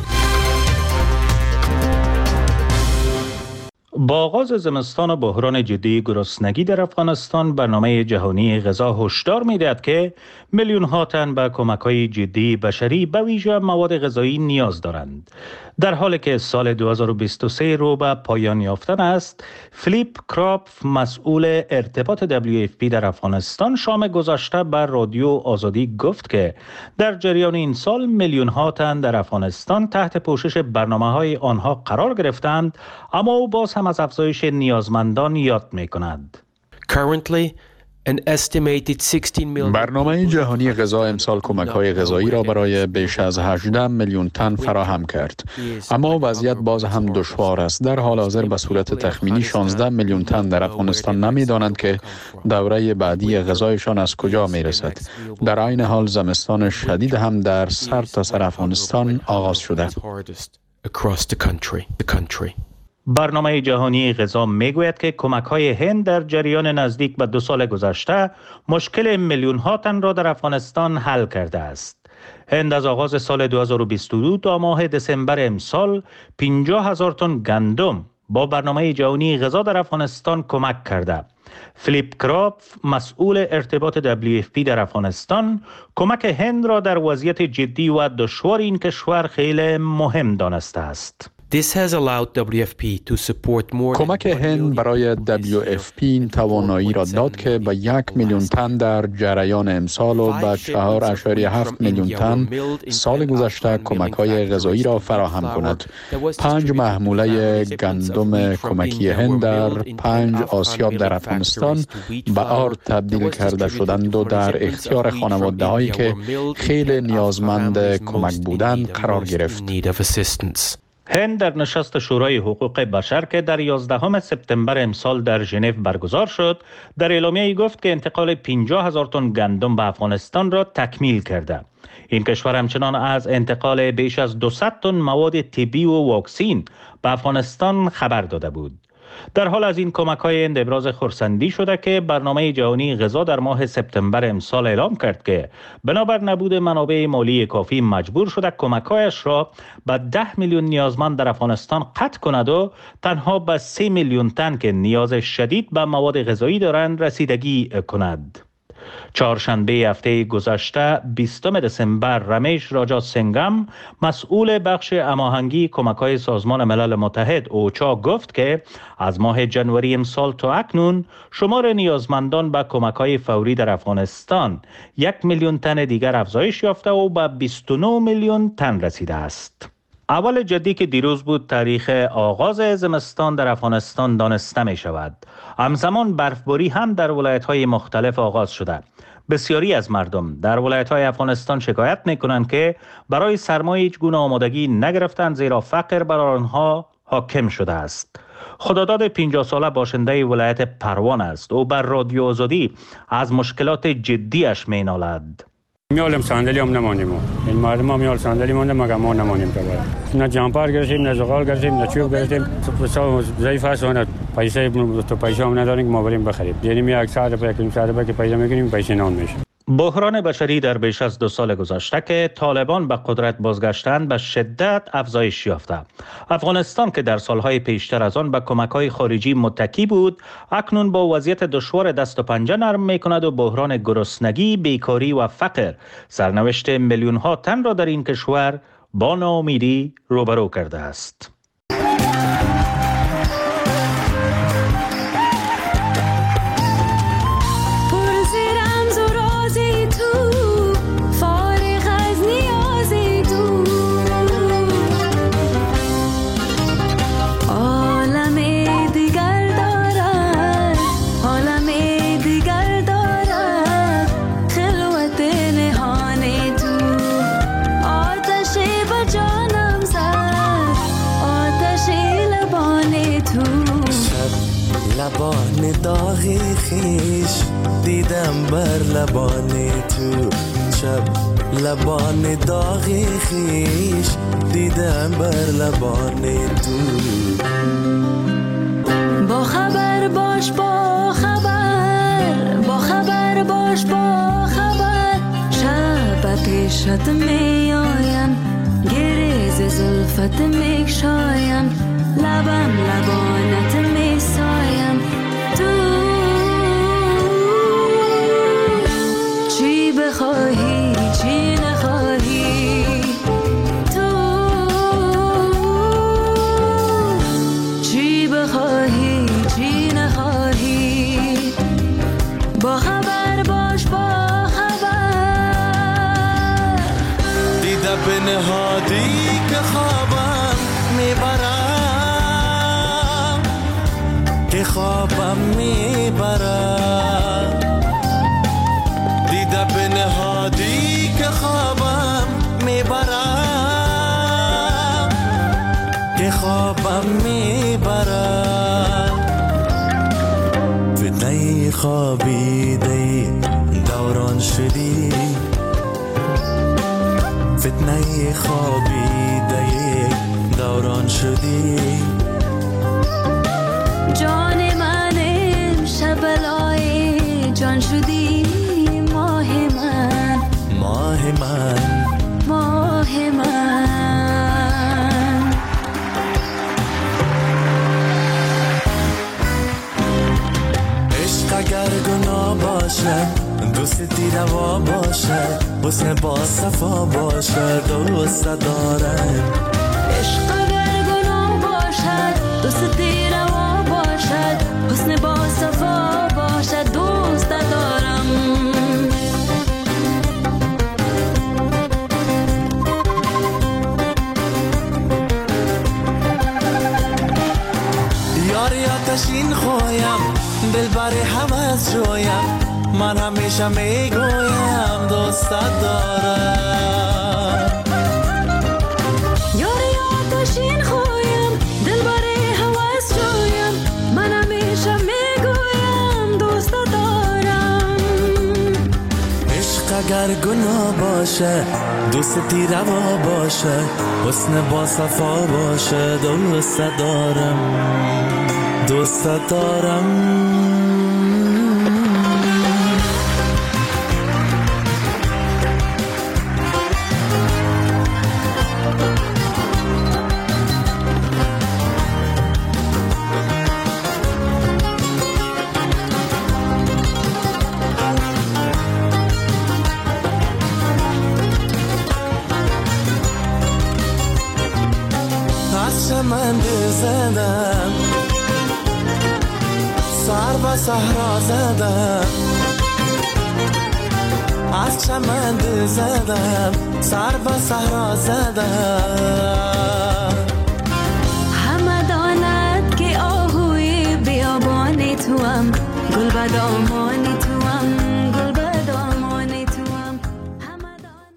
با آغاز زمستان و بحران جدی گرسنگی در افغانستان، برنامه جهانی غذا هشدار می‌دهد که میلیون‌ها تن به کمک‌های جدی بشری به ویژه مواد غذایی نیاز دارند. در حالی که سال دو هزار و بیست و سه رو به پایان یافتن است، فلیپ کراپف مسئول ارتباط دبلیو اف پی در افغانستان شام گذشته بر رادیو آزادی گفت که در جریان این سال میلیون‌ها تن در افغانستان تحت پوشش برنامه‌های آنها قرار گرفتند، اما او باز هم از افزایش نیازمندان یاد می‌کند. Currently برنامه جهانی غذا امسال کمک‌های غذایی را برای بیش از هجده میلیون تن فراهم کرد، اما وضعیت باز هم دشوار است. در حال حاضر به صورت تخمینی شانزده میلیون تن در افغانستان نمی‌دانند که دوره بعدی غذایشان از کجا می‌رسد. در عین حال زمستان شدید هم در سر تا سر افغانستان آغاز شده. برنامه جهانی غذا میگوید که کمک‌های هند در جریان نزدیک به دو سال گذشته مشکل میلیون‌ها تن را در افغانستان حل کرده است. هند از آغاز سال دو هزار و بیست و دو تا ماه دسامبر امسال پنجاه هزار تن گندم با برنامه جهانی غذا در افغانستان کمک کرده. فلیپ کراپف مسئول ارتباط دبلیو اف پی در افغانستان کمک هند را در وضعیت جدی و دشوار این کشور خیلی مهم دانسته است. کمک هند برای دبلیو اف پی این توانایی را داد که به یک میلیون تن در جریان امسال و به چهار اشاریه هفت میلیون تن سال گذشته کمک‌های غذایی را فراهم کند. پنج محموله گندم کمکی هند در پنج آسیاب در افغانستان به آرد تبدیل کرده شدند و در اختیار خانواده‌هایی که خیلی نیازمند کمک بودند قرار گرفت. هند در نشست شورای حقوق بشر که در یازدهم سپتامبر امسال در ژنو برگزار شد، در اعلامیه‌ای گفت که انتقال پنجاه هزار تن گندم به افغانستان را تکمیل کرده. این کشور همچنان از انتقال بیش از دویست تن مواد طبی و واکسین به افغانستان خبر داده بود. در حال از این کمک‌های هند ابراز خرسندی شده که برنامه جهانی غذا در ماه سپتامبر امسال اعلام کرد که بنابر نبود منابع مالی کافی مجبور شده کمک‌هایش را به ده میلیون نیازمند در افغانستان قطع کند و تنها به سه میلیون تن که نیاز شدید به مواد غذایی دارند رسیدگی کند. چهارشنبه هفته گذشته بیستم دسامبر رمیش راجا سنگم مسئول بخش هماهنگی کمک‌های سازمان ملل متحد اوچا گفت که از ماه جنوری امسال تا اکنون شمار نیازمندان به کمک‌های فوری در افغانستان یک میلیون تن دیگر افزایش یافته و به بیست و نه میلیون تن رسیده است. اول جدی که دیروز بود تاریخ آغاز زمستان در افغانستان دانسته می شود. همزمان برفباری هم در ولایت‌های مختلف آغاز شده. بسیاری از مردم در ولایت‌های افغانستان شکایت می‌کنند که برای سرما هیچ گونه آمادگی نگرفتند زیرا فقر بر آنها حاکم شده است. خداداد پنجاه ساله باشنده ولایت پروان است و بر رادیو آزادی از مشکلات جدیش می‌نالد. میالم صندلی هم نمانیم. این مردم هم میال صندلی مونده مگر ما نمانیم که باید. نه جامپر گرفتیم، نه زغال گرفتیم، نه چوب گرفتیم. تو ضعیف است و نه پیسه تو پیسه هم نداریم که ما بریم بخریم. یعنی می یک ساعت به یک ساعت به که پیدا میکنیم پیسه نان میشه. بحران بشری در بیش از دو سال گذشته که طالبان به قدرت بازگشتند به شدت افزایش یافته. افغانستان که در سالهای پیشتر از آن به کمک‌های خارجی متکی بود، اکنون با وضعیت دشوار دست و پنجه نرم می‌کند و بحران گرسنگی، بیکاری و فقر سرنوشت میلیون‌ها تن را در این کشور با ناامیدی روبرو کرده است. لبان داغی خیش دیدم بر لبان تو، شب لبان داغی خیش دیدم بر لبان تو. با خبر باش با خبر، با خبر باش با خبر، شب پیشت می آیم گریز زلفت می کشایم، لبم لبانت می سایم. تو چی بخواهی چی نخواهی، تو چی بخواهی چی نخواهی، با خبر باش با خبر. دیده به نهادی که خوابم میبرم، که خوابم میبرم. دیده به نهادی که خوابم میبرم، که خوابم میبرم. فتنه خوابیده دوران شدی، فتنه خوابیده دوران شدی. جان من امشب لای جان شدی، ماه من ماه من ماه من. عشق اگر گناه باشد، دوستی روا باشد، حسن با صفا باشد، دوست دارم. عشق اگر گناه باشد، دوستی روا باشد، حسن با صفا باشد، دوست دارم. یاری آتشین خویم دل بر حوض جویم، من همیشه میگویم دوست دارم. یاری آتشین خویم دل بر حوض جویم، من همیشه میگویم دوست دارم. عشق اگر گناه باشه، دوستی روا باشه، حسن با صفا باشه، دوست دارم، دوست دارم. من زدم سر و صحرا زدم، از چمن زدم سر و صحرا زدم. همه داند که آهوی بیابان توام، گل بدام